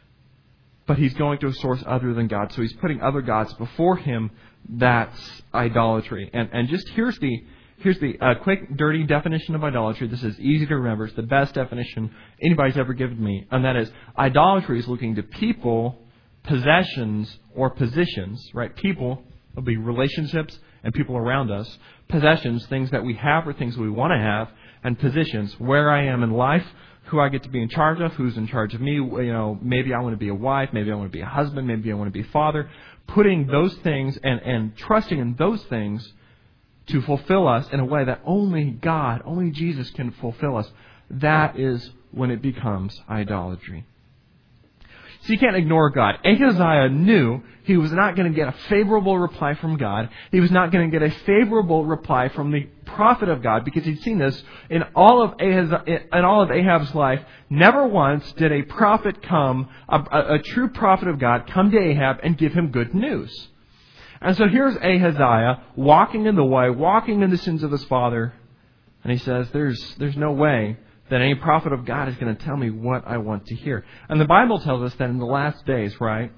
but he's going to a source other than God. So he's putting other gods before him. That's idolatry. And and just here's the here's the uh, quick, dirty definition of idolatry. This is easy to remember. It's the best definition anybody's ever given me. And that is, idolatry is looking to people, possessions, or positions. Right? People will be relationships and people around us. Possessions, things that we have or things we want to have. And positions, where I am in life, who I get to be in charge of, who's in charge of me. You know, maybe I want to be a wife, maybe I want to be a husband, maybe I want to be a father. Putting those things and, and trusting in those things to fulfill us in a way that only God, only Jesus can fulfill us. That is when it becomes idolatry. So you can't ignore God. Ahaziah knew he was not going to get a favorable reply from God. He was not going to get a favorable reply from the prophet of God, because he'd seen this in all of Ahaz, in all of Ahab's life. Never once did a prophet come, a, a, a true prophet of God, come to Ahab and give him good news. And so here's Ahaziah walking in the way, walking in the sins of his father, and he says, "There's there's no way that any prophet of God is going to tell me what I want to hear." And the Bible tells us that in the last days, right?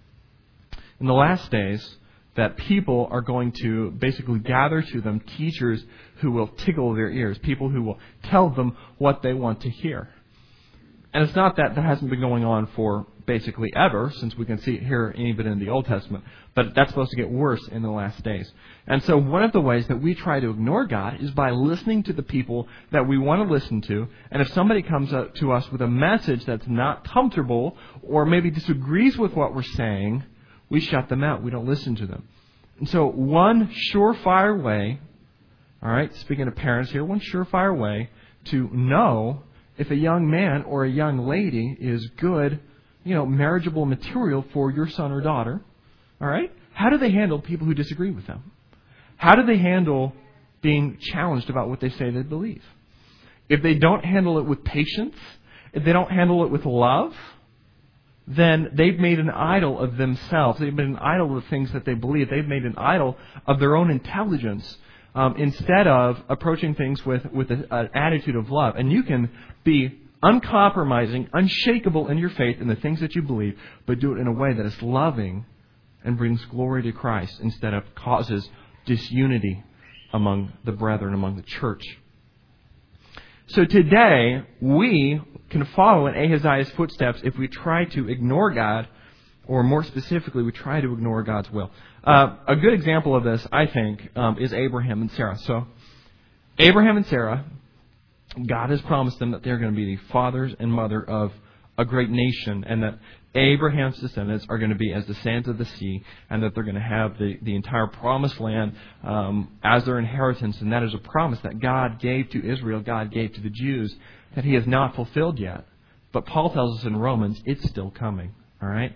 In the last days, that people are going to basically gather to them teachers who will tickle their ears, people who will tell them what they want to hear. And it's not that that hasn't been going on for basically ever, since we can see it here even in the Old Testament, but that's supposed to get worse in the last days. And so one of the ways that we try to ignore God is by listening to the people that we want to listen to. And if somebody comes up to us with a message that's not comfortable or maybe disagrees with what we're saying, we shut them out. We don't listen to them. And so one surefire way, all right, speaking to parents here, one surefire way to know if a young man or a young lady is good, you know, marriageable material for your son or daughter, all right, how do they handle people who disagree with them? How do they handle being challenged about what they say they believe? If they don't handle it with patience, if they don't handle it with love, then they've made an idol of themselves. They've made an idol of the things that they believe. They've made an idol of their own intelligence um, instead of approaching things with, with a, an attitude of love. And you can be uncompromising, unshakable in your faith in the things that you believe, but do it in a way that is loving and brings glory to Christ instead of causes disunity among the brethren, among the church. So today, we can follow in Ahaziah's footsteps if we try to ignore God, or more specifically, we try to ignore God's will. Uh, a good example of this, I think, um, is Abraham and Sarah. So, Abraham and Sarah, God has promised them that they're going to be the fathers and mother of a great nation, and that Abraham's descendants are going to be as the sands of the sea, and that they're going to have the, the entire promised land um, as their inheritance. And that is a promise that God gave to Israel, God gave to the Jews, that He has not fulfilled yet. But Paul tells us in Romans, it's still coming. All right?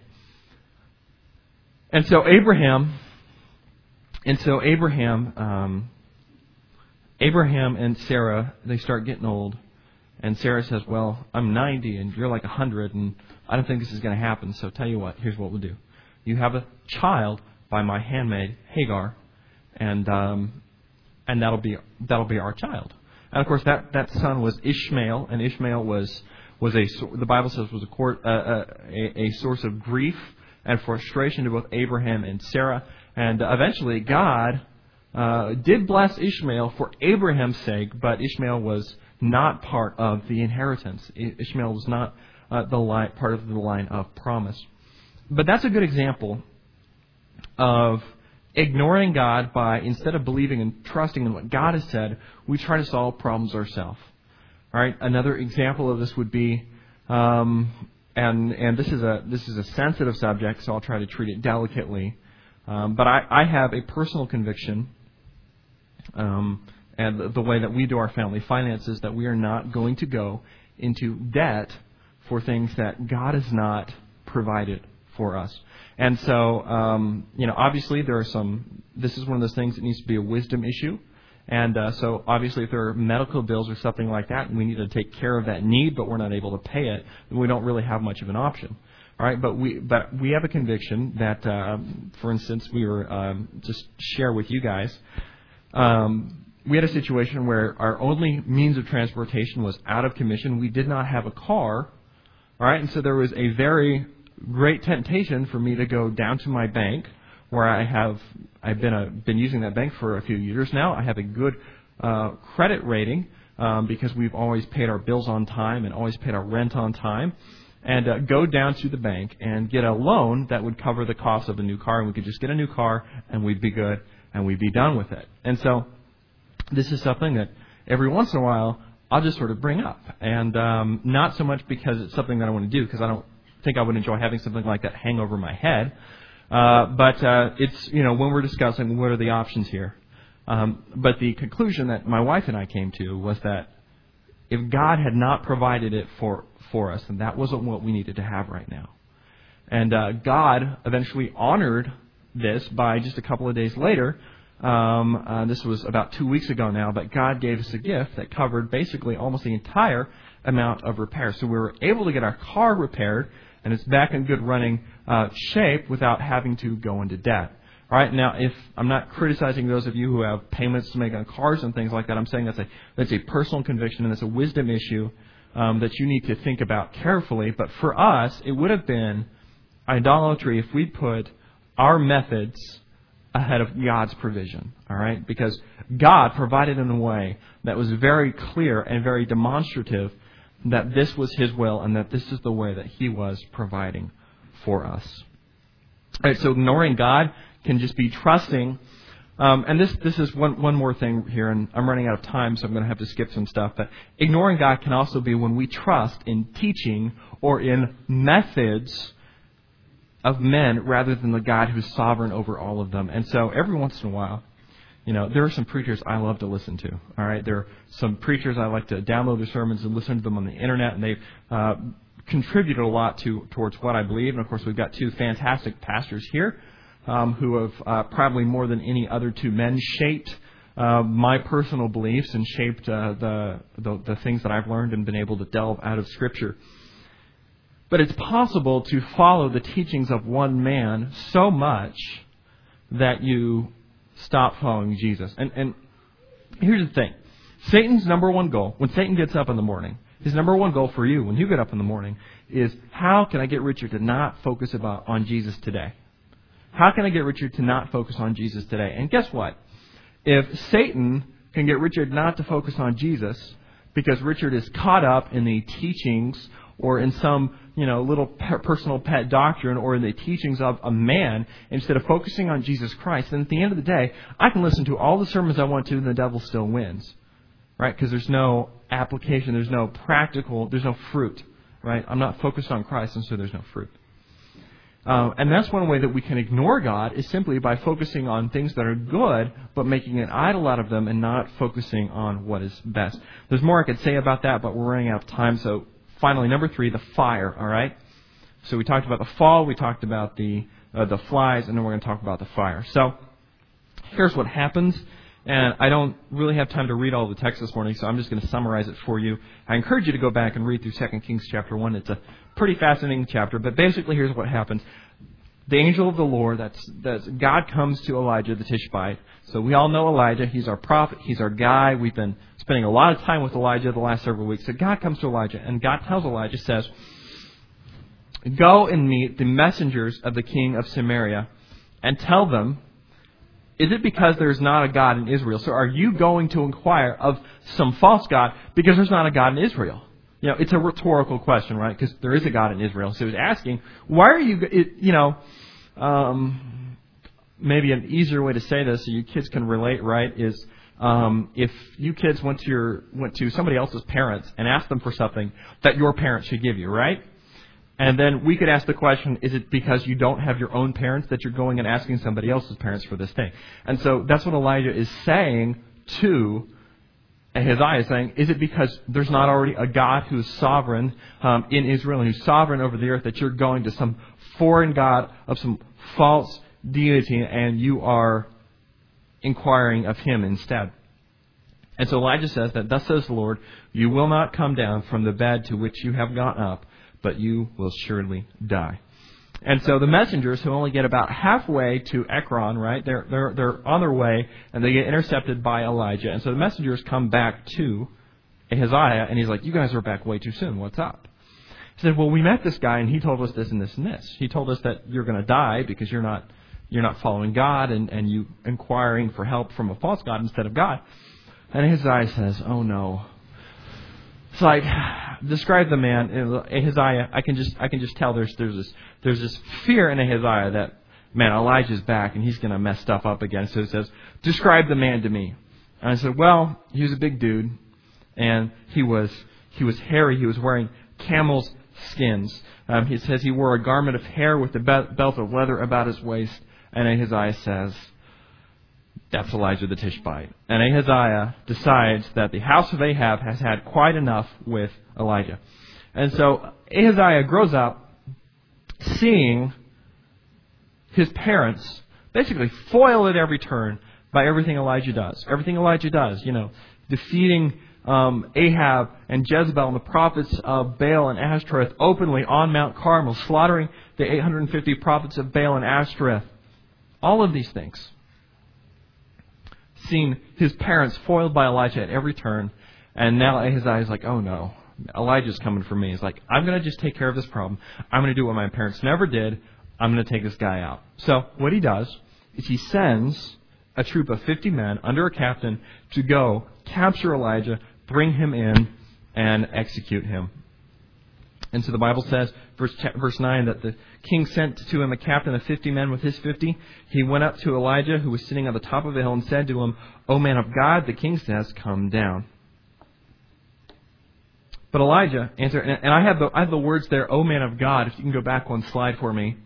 And so Abraham, and so Abraham, um, Abraham and Sarah, they start getting old. And Sarah says, well, I'm ninety and you're like one hundred, and I don't think this is going to happen. So tell you what, here's what we'll do. You have a child by my handmaid, Hagar, and um, and that'll be that'll be our child. And of course, that, that son was Ishmael, and Ishmael was was a the Bible says was a, court, uh, uh, a, a source of grief and frustration to both Abraham and Sarah. And uh, eventually, God uh, did bless Ishmael for Abraham's sake, but Ishmael was not part of the inheritance. Ishmael was not uh, the line, part of the line of promise. But that's a good example of ignoring God by, instead of believing and trusting in what God has said, we try to solve problems ourselves. All right. Another example of this would be, um, and and this is a this is a sensitive subject, so I'll try to treat it delicately. Um, but I, I have a personal conviction. Um, And the way that we do our family finances, that we are not going to go into debt for things that God has not provided for us. And so, um, you know, obviously there are some, this is one of those things that needs to be a wisdom issue. And uh, so obviously if there are medical bills or something like that, and we need to take care of that need, but we're not able to pay it, then we don't really have much of an option. All right, but we but we have a conviction that, uh, for instance, we were um, just share with you guys, um, we had a situation where our only means of transportation was out of commission. We did not have a car, all right, and so there was a very great temptation for me to go down to my bank, where I have I've been a, been using that bank for a few years now. I have a good uh, credit rating um, because we've always paid our bills on time and always paid our rent on time, and uh, go down to the bank and get a loan that would cover the cost of a new car, and we could just get a new car and we'd be good and we'd be done with it. And so this is something that every once in a while I'll just sort of bring up, and um, not so much because it's something that I want to do, because I don't think I would enjoy having something like that hang over my head. Uh, but uh, it's, you know, when we're discussing what are the options here. Um, but the conclusion that my wife and I came to was that if God had not provided it for, for us, then that wasn't what we needed to have right now. And uh, God eventually honored this by just a couple of days later. Um, uh, this was about two weeks ago now, but God gave us a gift that covered basically almost the entire amount of repair. So we were able to get our car repaired, and it's back in good running uh, shape without having to go into debt. All right, now, if I'm not criticizing those of you who have payments to make on cars and things like that, I'm saying that's a that's a personal conviction and it's a wisdom issue um, that you need to think about carefully. But for us, it would have been idolatry if we put our methods ahead of God's provision, all right? Because God provided in a way that was very clear and very demonstrative that this was His will and that this is the way that He was providing for us. All right, so ignoring God can just be trusting. Um, and this this is one, one more thing here, and I'm running out of time, so I'm going to have to skip some stuff. But ignoring God can also be when we trust in teaching or in methods of men rather than the God who's sovereign over all of them. And so every once in a while, you know, there are some preachers I love to listen to. All right, there are some preachers I like to download their sermons and listen to them on the internet, and they've uh, contributed a lot to towards what I believe. And of course, we've got two fantastic pastors here um, who have uh, probably more than any other two men shaped uh, my personal beliefs and shaped uh, the, the the things that I've learned and been able to delve out of Scripture. But it's possible to follow the teachings of one man so much that you stop following Jesus. And, and here's the thing. Satan's number one goal, when Satan gets up in the morning, his number one goal for you when you get up in the morning is, how can I get Richard to not focus about on Jesus today? How can I get Richard to not focus on Jesus today? And guess what? If Satan can get Richard not to focus on Jesus because Richard is caught up in the teachings or in some, you know, little personal pet doctrine or in the teachings of a man instead of focusing on Jesus Christ, then at the end of the day, I can listen to all the sermons I want to and the devil still wins, right? Because there's no application, there's no practical, there's no fruit, right? I'm not focused on Christ, and so there's no fruit. Uh, and that's one way that we can ignore God is simply by focusing on things that are good, but making an idol out of them and not focusing on what is best. There's more I could say about that, but we're running out of time, so finally, number three, the fire, all right? So we talked about the fall, we talked about the uh, the flies, and then we're going to talk about the fire. So here's what happens, and I don't really have time to read all the text this morning, so I'm just going to summarize it for you. I encourage you to go back and read through Second Kings chapter one. It's a pretty fascinating chapter, but basically here's what happens. The angel of the Lord, that's, that's God comes to Elijah the Tishbite. So we all know Elijah. He's our prophet. He's our guy. We've been spending a lot of time with Elijah the last several weeks. So God comes to Elijah, and God tells Elijah, says, go and meet the messengers of the king of Samaria and tell them, is it because there's not a God in Israel? So are you going to inquire of some false God because there's not a God in Israel? You know, it's a rhetorical question, right? Because there is a God in Israel. So he's asking, why are you, it, you know, um, maybe an easier way to say this so you kids can relate, right, is um, if you kids went to your went to somebody else's parents and asked them for something that your parents should give you, right? And then we could ask the question, is it because you don't have your own parents that you're going and asking somebody else's parents for this thing? And so that's what Elijah is saying to Ahaziah, is saying, is it because there's not already a God who's sovereign um, in Israel and who's sovereign over the earth that you're going to some foreign God of some false deity and you are inquiring of him instead? And so Elijah says that, thus says the Lord, you will not come down from the bed to which you have gone up, but you will surely die. And so the messengers, who only get about halfway to Ekron, right, they're, they're, they're on their way, and they get intercepted by Elijah. And so the messengers come back to Ahaziah, and he's like, you guys are back way too soon. What's up? He said, well, we met this guy, and he told us this and this and this. He told us that you're going to die because you're not you're not following God, and, and you inquiring for help from a false God instead of God. And Ahaziah says, oh, no. It's like, describe the man, Ahaziah. I can just, I can just tell there's, there's this, there's this fear in Ahaziah that, man, Elijah's back and he's going to mess stuff up again. So it says, describe the man to me. And I said, well, he was a big dude, and he was, he was hairy. He was wearing camel's skins. Um, he says he wore a garment of hair with a belt of leather about his waist. And Ahaziah says, that's Elijah the Tishbite. And Ahaziah decides that the house of Ahab has had quite enough with Elijah. And so Ahaziah grows up seeing his parents basically foiled at every turn by everything Elijah does. Everything Elijah does, you know, defeating um, Ahab and Jezebel and the prophets of Baal and Ashtoreth openly on Mount Carmel, slaughtering the eight hundred fifty prophets of Baal and Ashtoreth. All of these things. Seen his parents foiled by Elijah at every turn, and now Ahaziah is like, oh no, Elijah's coming for me. He's like, I'm going to just take care of this problem. I'm going to do what my parents never did. I'm going to take this guy out. So what he does is he sends a troop of fifty men under a captain to go capture Elijah, bring him in, and execute him. And so the Bible says, verse, verse nine, that the king sent to him a captain of fifty men with his fifty. He went up to Elijah, who was sitting on the top of a hill, and said to him, O man of God, the king says, come down. But Elijah answered, and I have the, I have the words there, O man of God, if you can go back one slide for me.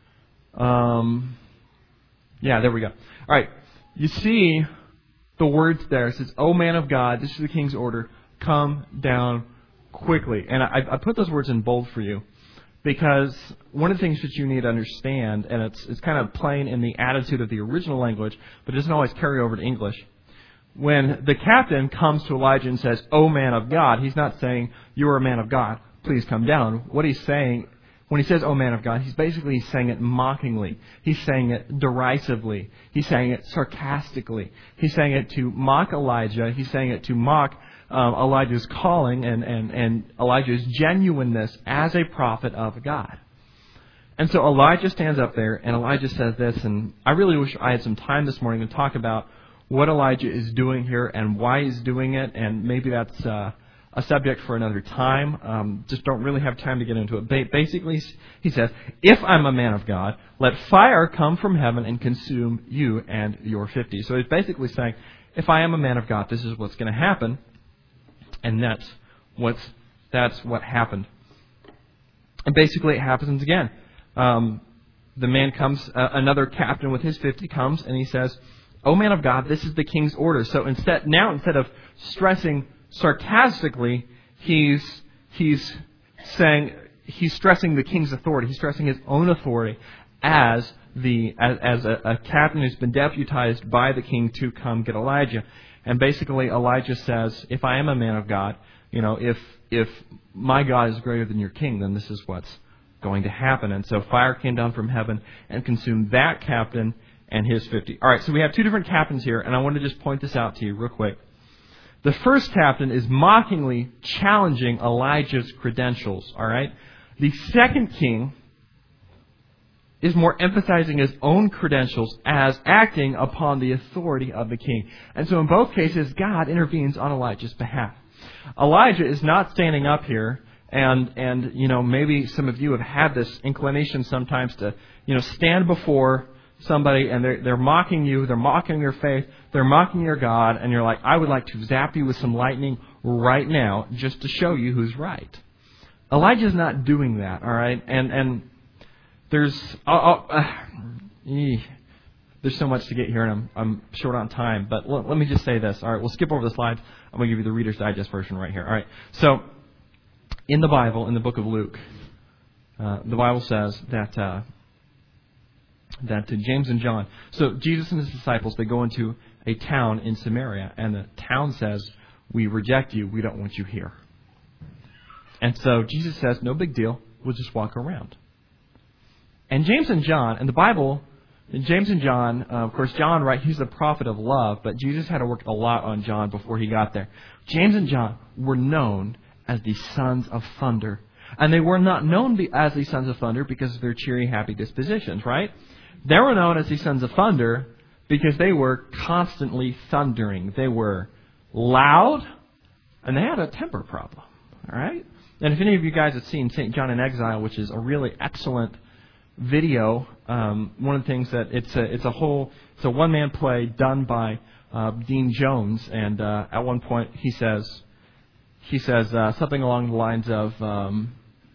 Um, yeah, there we go. All right, you see the words there. It says, O man of God, this is the king's order, come down quickly. And I, I put those words in bold for you because one of the things that you need to understand, and it's it's kind of plain in the attitude of the original language, but it doesn't always carry over to English. When the captain comes to Elijah and says, O man of God, he's not saying, you are a man of God, please come down. What he's saying, when he says, O man of God, he's basically saying it mockingly. He's saying it derisively. He's saying it sarcastically. He's saying it to mock Elijah. He's saying it to mock Um, Elijah's calling and, and, and Elijah's genuineness as a prophet of God. And so Elijah stands up there and Elijah says this, and I really wish I had some time this morning to talk about what Elijah is doing here and why he's doing it, and maybe that's uh, a subject for another time. Um, just don't really have time to get into it. Ba- basically, he says, if I'm a man of God, let fire come from heaven and consume you and your fifty. So he's basically saying, if I am a man of God, this is what's going to happen. And that's what's that's what happened. And basically, it happens again. Um, the man comes, uh, another captain with his fifty comes, and he says, "O man of God, this is the king's order." So instead, now instead of stressing sarcastically, he's he's saying he's stressing the king's authority. He's stressing his own authority as the as, as a, a captain who's been deputized by the king to come get Elijah. And basically, Elijah says, if I am a man of God, you know, if if my God is greater than your king, then this is what's going to happen. And so fire came down from heaven and consumed that captain and his fifty. All right, so we have two different captains here, and I want to just point this out to you real quick. The first captain is mockingly challenging Elijah's credentials, all right? The second king is more emphasizing his own credentials as acting upon the authority of the king. And so in both cases, God intervenes on Elijah's behalf. Elijah is not standing up here and, and you know, maybe some of you have had this inclination sometimes to, you know, stand before somebody and they're, they're mocking you, they're mocking your faith, they're mocking your God, and you're like, I would like to zap you with some lightning right now just to show you who's right. Elijah's not doing that, all right? And, and, There's uh, uh, there's so much to get here, and I'm I'm short on time. But l- let me just say this. All right, we'll skip over the slides. I'm going to give you the Reader's Digest version right here. All right. So, in the Bible, in the book of Luke, uh, the Bible says that uh, that to James and John. So Jesus and his disciples, they go into a town in Samaria, and the town says, "We reject you. We don't want you here." And so Jesus says, "No big deal. We'll just walk around." And James and John, and the Bible, James and John, uh, of course, John, right, he's the prophet of love, but Jesus had to work a lot on John before he got there. James and John were known as the sons of thunder. And they were not known as the sons of thunder because of their cheery, happy dispositions, right? They were known as the sons of thunder because they were constantly thundering. They were loud, and they had a temper problem, all right? And if any of you guys have seen Saint John in Exile, which is a really excellent video, um, one of the things that it's a it's a whole it's a one man play done by uh, Dean Jones, and uh, at one point he says he says uh, something along the lines of um,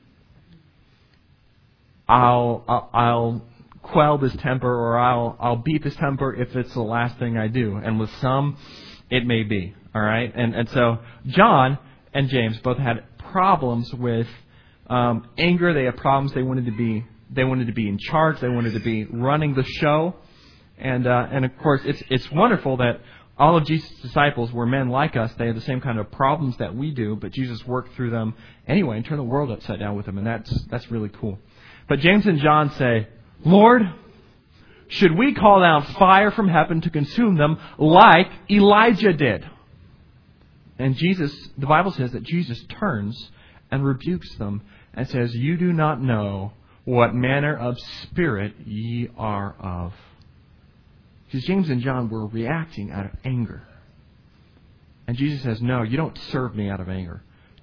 I'll, I'll I'll quell this temper, or I'll I'll beat this temper if it's the last thing I do, and with some it may be, all right, and and so John and James both had problems with um, anger. They had problems. They wanted to be They wanted to be in charge. They wanted to be running the show. And, uh, and of course, it's it's wonderful that all of Jesus' disciples were men like us. They had the same kind of problems that we do, but Jesus worked through them anyway and turned the world upside down with them, and that's that's really cool. But James and John say, Lord, should we call down fire from heaven to consume them like Elijah did? And Jesus, the Bible says that Jesus turns and rebukes them and says, you do not know what manner of spirit ye are of. Because James and John were reacting out of anger. And Jesus says, no, you don't serve me out of anger.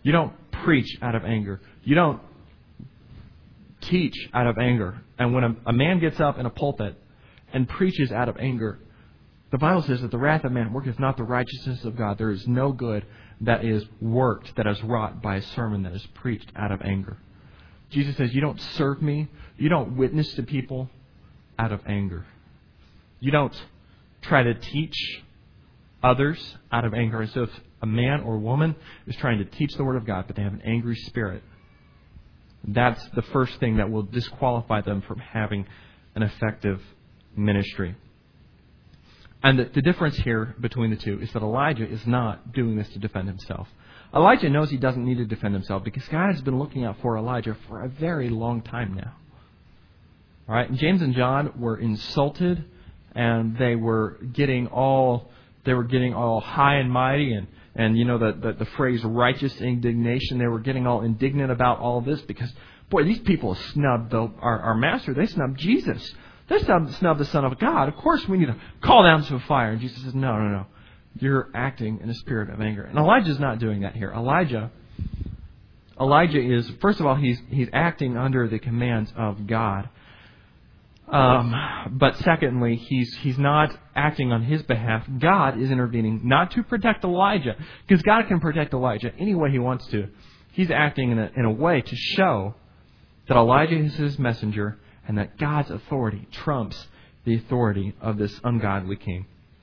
You don't preach out of anger. You don't teach out of anger. And when a, a man gets up in a pulpit and preaches out of anger, the Bible says that the wrath of man worketh not the righteousness of God. There is no good that is worked, that is wrought by a sermon that is preached out of anger. Jesus says, you don't serve me. You don't witness to people out of anger. You don't try to teach others out of anger. And so if a man or woman is trying to teach the Word of God, but they have an angry spirit, that's the first thing that will disqualify them from having an effective ministry. And the, the difference here between the two is that Elijah is not doing this to defend himself. Elijah knows he doesn't need to defend himself because God has been looking out for Elijah for a very long time now. All right, and James and John were insulted, and they were getting all they were getting all high and mighty, and and you know the, the the phrase righteous indignation. They were getting all indignant about all this because, boy, these people snubbed the, our our master. They snubbed Jesus. They snubbed, snubbed the Son of God. Of course, we need to call down some fire. And Jesus says, no, no, no. You're acting in a spirit of anger. And Elijah's not doing that here. Elijah, Elijah is, first of all, he's he's acting under the commands of God. Um, but secondly, he's he's not acting on his behalf. God is intervening, not to protect Elijah, because God can protect Elijah any way He wants to. He's acting in a in a way to show that Elijah is His messenger, and that God's authority trumps the authority of this ungodly king.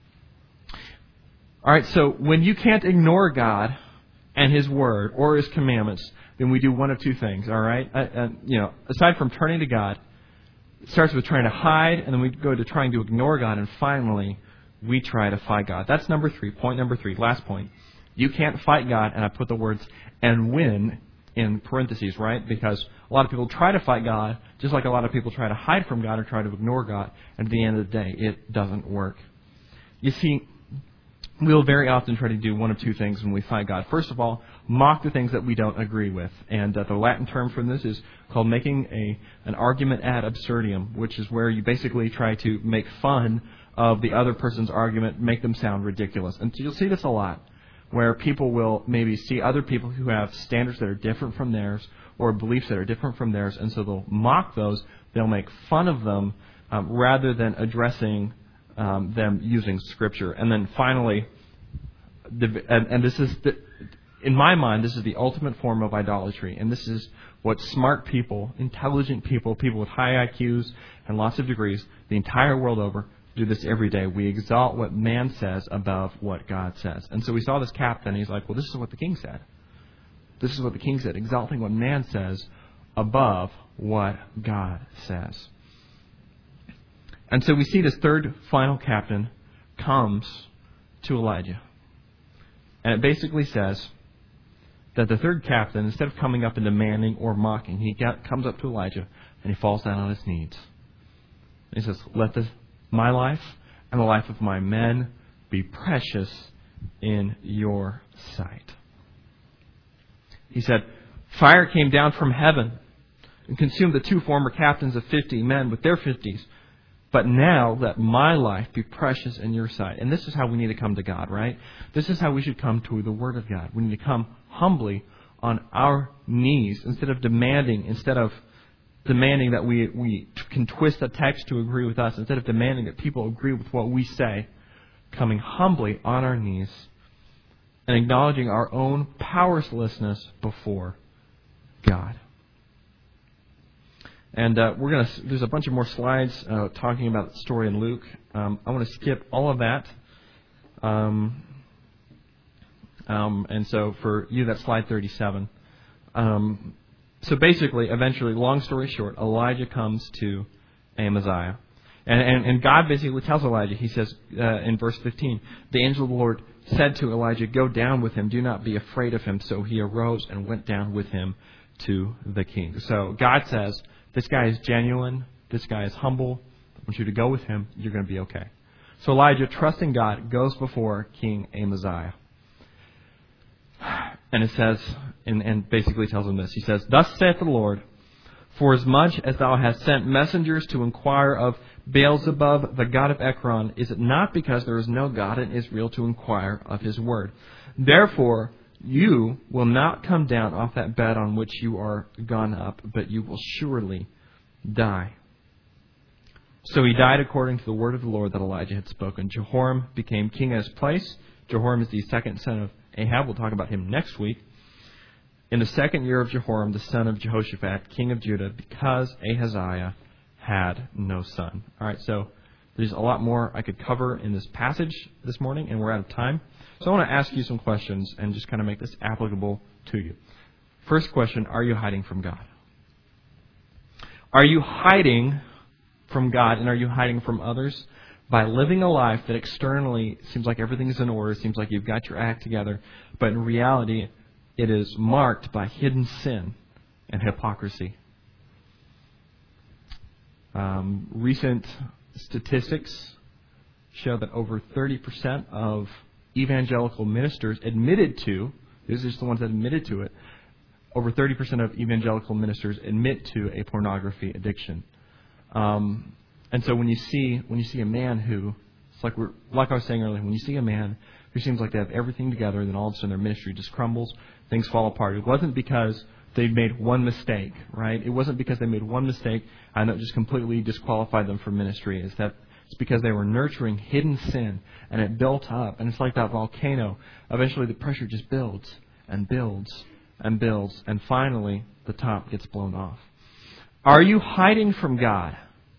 All right, so when you can't ignore God and His Word or His commandments, then we do one of two things, all right? Uh, uh, you know, aside from turning to God, it starts with trying to hide, and then we go to trying to ignore God, and finally, we try to fight God. That's number three, point number three, last point. You can't fight God, and I put the words, and win in parentheses, right? Because a lot of people try to fight God, just like a lot of people try to hide from God or try to ignore God, and at the end of the day, it doesn't work. You see, we'll very often try to do one of two things when we fight God. First of all, mock the things that we don't agree with. And uh, the Latin term for this is called making a an argument ad absurdum, which is where you basically try to make fun of the other person's argument, make them sound ridiculous. And so you'll see this a lot, where people will maybe see other people who have standards that are different from theirs or beliefs that are different from theirs, and so they'll mock those, they'll make fun of them, um, rather than addressing um, them using Scripture. And then finally, the, and, and this is, the, in my mind, this is the ultimate form of idolatry, and this is what smart people, intelligent people, people with high I Qs and lots of degrees, the entire world over, do this every day. We exalt what man says above what God says. And so we saw this captain, he's like, well, this is what the king said. This is what the king said, exalting what man says above what God says. And so we see this third final captain comes to Elijah. And it basically says that the third captain, instead of coming up and demanding or mocking, he got, comes up to Elijah and he falls down on his knees. And he says, let this, my life and the life of my men be precious in your sight. He said, fire came down from heaven and consumed the two former captains of fifty men with their fifties. But now let my life be precious in your sight. And this is how we need to come to God, right? This is how we should come to the Word of God. We need to come humbly on our knees instead of demanding, instead of demanding that we, we can twist the text to agree with us, instead of demanding that people agree with what we say, coming humbly on our knees and acknowledging our own powerlessness before God. And uh, we're gonna. There's a bunch of more slides uh, talking about the story in Luke. Um, I want to skip all of that. Um, um, and so for you, that's slide thirty-seven. Um, so basically, eventually, long story short, Elijah comes to Amaziah. And, and, and God basically tells Elijah, he says uh, in verse fifteen, the angel of the Lord said to Elijah, go down with him, do not be afraid of him. So he arose and went down with him to the king. So God says, this guy is genuine, this guy is humble, I want you to go with him, you're going to be okay. So Elijah, trusting God, goes before King Amaziah. And it says, and, and basically tells him this, he says, thus saith the Lord, for as much as thou hast sent messengers to inquire of Beelzebub, the god of Ekron, is it not because there is no God in Israel to inquire of his word? Therefore, You will not come down off that bed on which you are gone up, but you will surely die. So he died according to the word of the Lord that Elijah had spoken. Jehoram became king in his place. Jehoram is the second son of Ahab. We'll talk about him next week. In the second year of Jehoram, the son of Jehoshaphat, king of Judah, because Ahaziah had no son. All right, so there's a lot more I could cover in this passage this morning, and we're out of time. So I want to ask you some questions and just kind of make this applicable to you. First question, are you hiding from God? Are you hiding from God, and are you hiding from others by living a life that externally seems like everything's in order, seems like you've got your act together, but in reality it is marked by hidden sin and hypocrisy? Um, recent statistics show that over thirty percent of evangelical ministers admitted to, these are just the ones that admitted to it, over thirty percent of evangelical ministers admit to a pornography addiction. Um, and so when you see when you see a man who, it's like we're like I was saying earlier, when you see a man who seems like they have everything together, and then all of a sudden their ministry just crumbles, things fall apart. It wasn't because they made one mistake, right? It wasn't because they made one mistake and it just completely disqualified them from ministry. It's that it's because they were nurturing hidden sin, and it built up, and it's like that volcano. Eventually the pressure just builds and builds and builds, and finally the top gets blown off. Are you hiding from God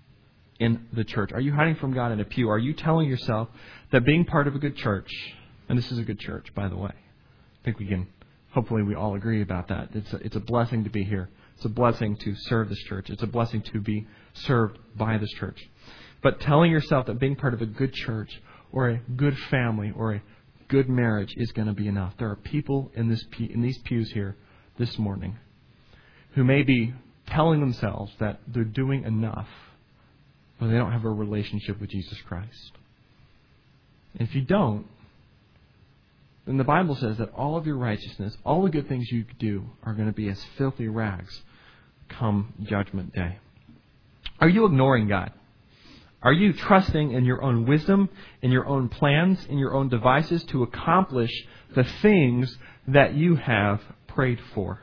in the church? Are you hiding from God in a pew? Are you telling yourself that being part of a good church, and this is a good church, by the way, I think we can, hopefully we all agree about that. It's a, it's a blessing to be here. It's a blessing to serve this church. It's a blessing to be served by this church. But telling yourself that being part of a good church or a good family or a good marriage is going to be enough. There are people in this in these pews here this morning who may be telling themselves that they're doing enough, but they don't have a relationship with Jesus Christ. And if you don't, then the Bible says that all of your righteousness, all the good things you do, are going to be as filthy rags come Judgment Day. Are you ignoring God? Are you trusting in your own wisdom, in your own plans, in your own devices to accomplish the things that you have prayed for?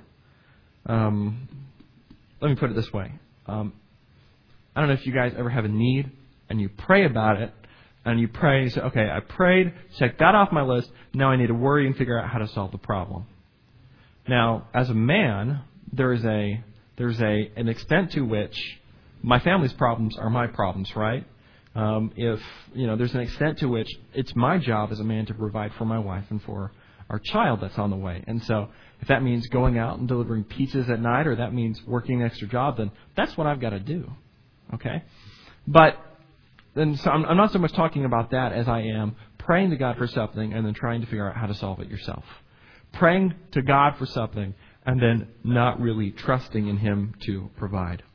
Um, let me put it this way. Um, I don't know if you guys ever have a need and you pray about it, and you pray and you say, okay, I prayed, check that off my list, now I need to worry and figure out how to solve the problem. Now, as a man, there is a there's a an extent to which my family's problems are my problems, right? Um, if, you know, there's an extent to which it's my job as a man to provide for my wife and for our child that's on the way. And so if that means going out and delivering pizzas at night, or that means working an extra job, then that's what I've got to do. Okay? But then so I'm, I'm not so much talking about that as I am praying to God for something and then trying to figure out how to solve it yourself. Praying to God for something and then not really trusting in Him to provide.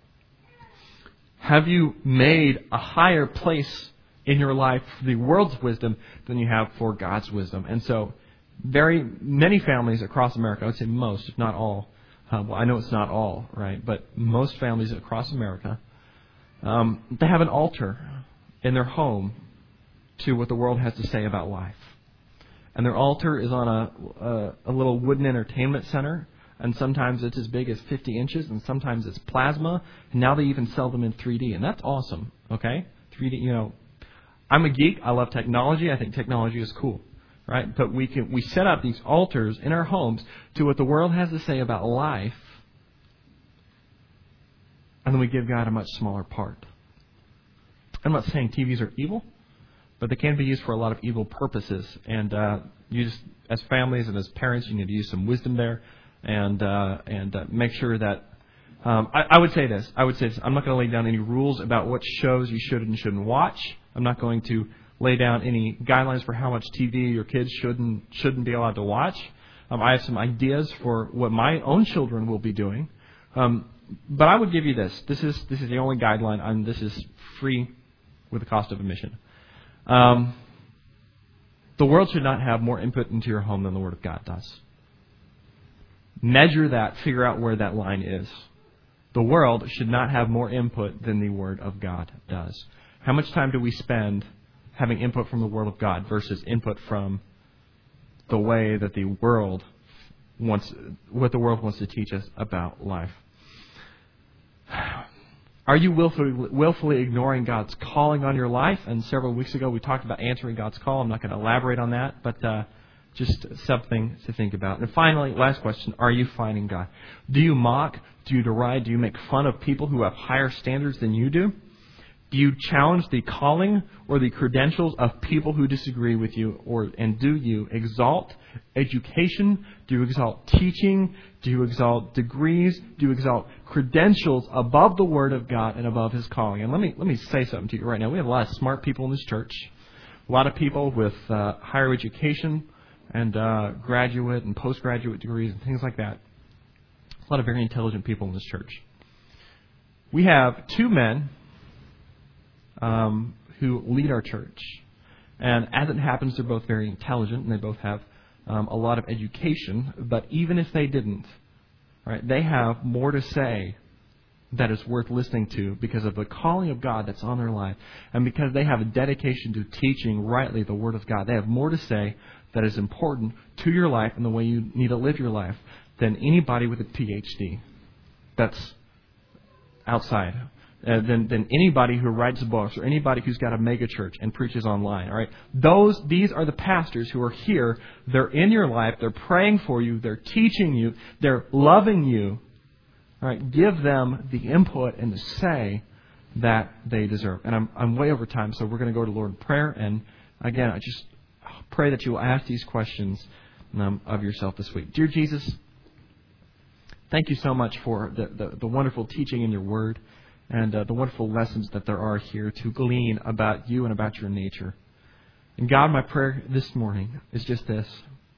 Have you made a higher place in your life for the world's wisdom than you have for God's wisdom? And so very many families across America, I would say most, if not all, uh, well, I know it's not all, right, but most families across America, um, they have an altar in their home to what the world has to say about life. And their altar is on a, a, a little wooden entertainment center. And sometimes it's as big as fifty inches, and sometimes it's plasma. And now they even sell them in three D, and that's awesome. Okay, three D. You know, I'm a geek. I love technology. I think technology is cool, right? But we can we set up these altars in our homes to what the world has to say about life, and then we give God a much smaller part. I'm not saying T Vs are evil, but they can be used for a lot of evil purposes. And uh, you just, as families and as parents, you need to use some wisdom there. And uh, and uh, make sure that um, I, I would say this. I would say this. I'm not going to lay down any rules about what shows you should and shouldn't watch. I'm not going to lay down any guidelines for how much T V your kids should and shouldn't be allowed to watch. Um, I have some ideas for what my own children will be doing. Um, but I would give you this. This is this is the only guideline, and this is free with the cost of admission. Um, the world should not have more input into your home than the Word of God does. Measure that, figure out where that line is. The world should not have more input than the Word of God does. How much time do we spend having input from the Word of God versus input from the way that the world wants, what the world wants to teach us about life. Are you willfully, willfully ignoring God's calling on your life? And several weeks ago we talked about answering God's call. I'm not going to elaborate on that, but uh, just something to think about. And finally, last question, are you finding God? Do you mock? Do you deride? Do you make fun of people who have higher standards than you do? Do you challenge the calling or the credentials of people who disagree with you? Or and do you exalt education? Do you exalt teaching? Do you exalt degrees? Do you exalt credentials above the Word of God and above His calling? And let me let me say something to you right now. We have a lot of smart people in this church. A lot of people with uh, higher education and uh, graduate and postgraduate degrees and things like that. A lot of very intelligent people in this church. We have two men Um, who lead our church. And as it happens, they're both very intelligent and they both have um, a lot of education. But even if they didn't, right, they have more to say that is worth listening to because of the calling of God that's on their life. And because they have a dedication to teaching rightly the Word of God. They have more to say that is important to your life and the way you need to live your life than anybody with a P H D that's outside. Uh, than, than anybody who writes books or anybody who's got a mega church and preaches online. All right, those these are the pastors who are here. They're in your life. They're praying for you. They're teaching you. They're loving you. All right, give them the input and the say that they deserve. And I'm I'm way over time, so we're going to go to Lord in prayer. And again, I just pray that you will ask these questions um, of yourself this week. Dear Jesus, thank you so much for the the, the wonderful teaching in your Word. And uh, the wonderful lessons that there are here to glean about you and about your nature. And God, my prayer this morning is just this.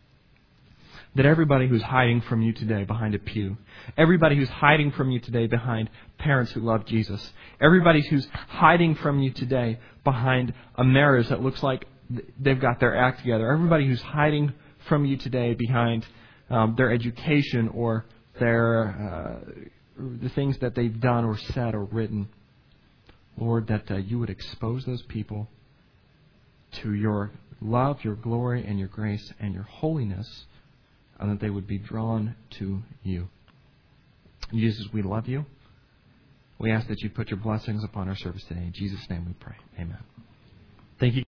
That everybody who's hiding from you today behind a pew, everybody who's hiding from you today behind parents who love Jesus, everybody who's hiding from you today behind a marriage that looks like they've got their act together, everybody who's hiding from you today behind um, their education or their... Uh, the things that they've done or said or written, Lord, that uh, you would expose those people to your love, your glory, and your grace, and your holiness, and that they would be drawn to you. Jesus, we love you. We ask that you put your blessings upon our service today. In Jesus' name we pray. Amen. Thank you.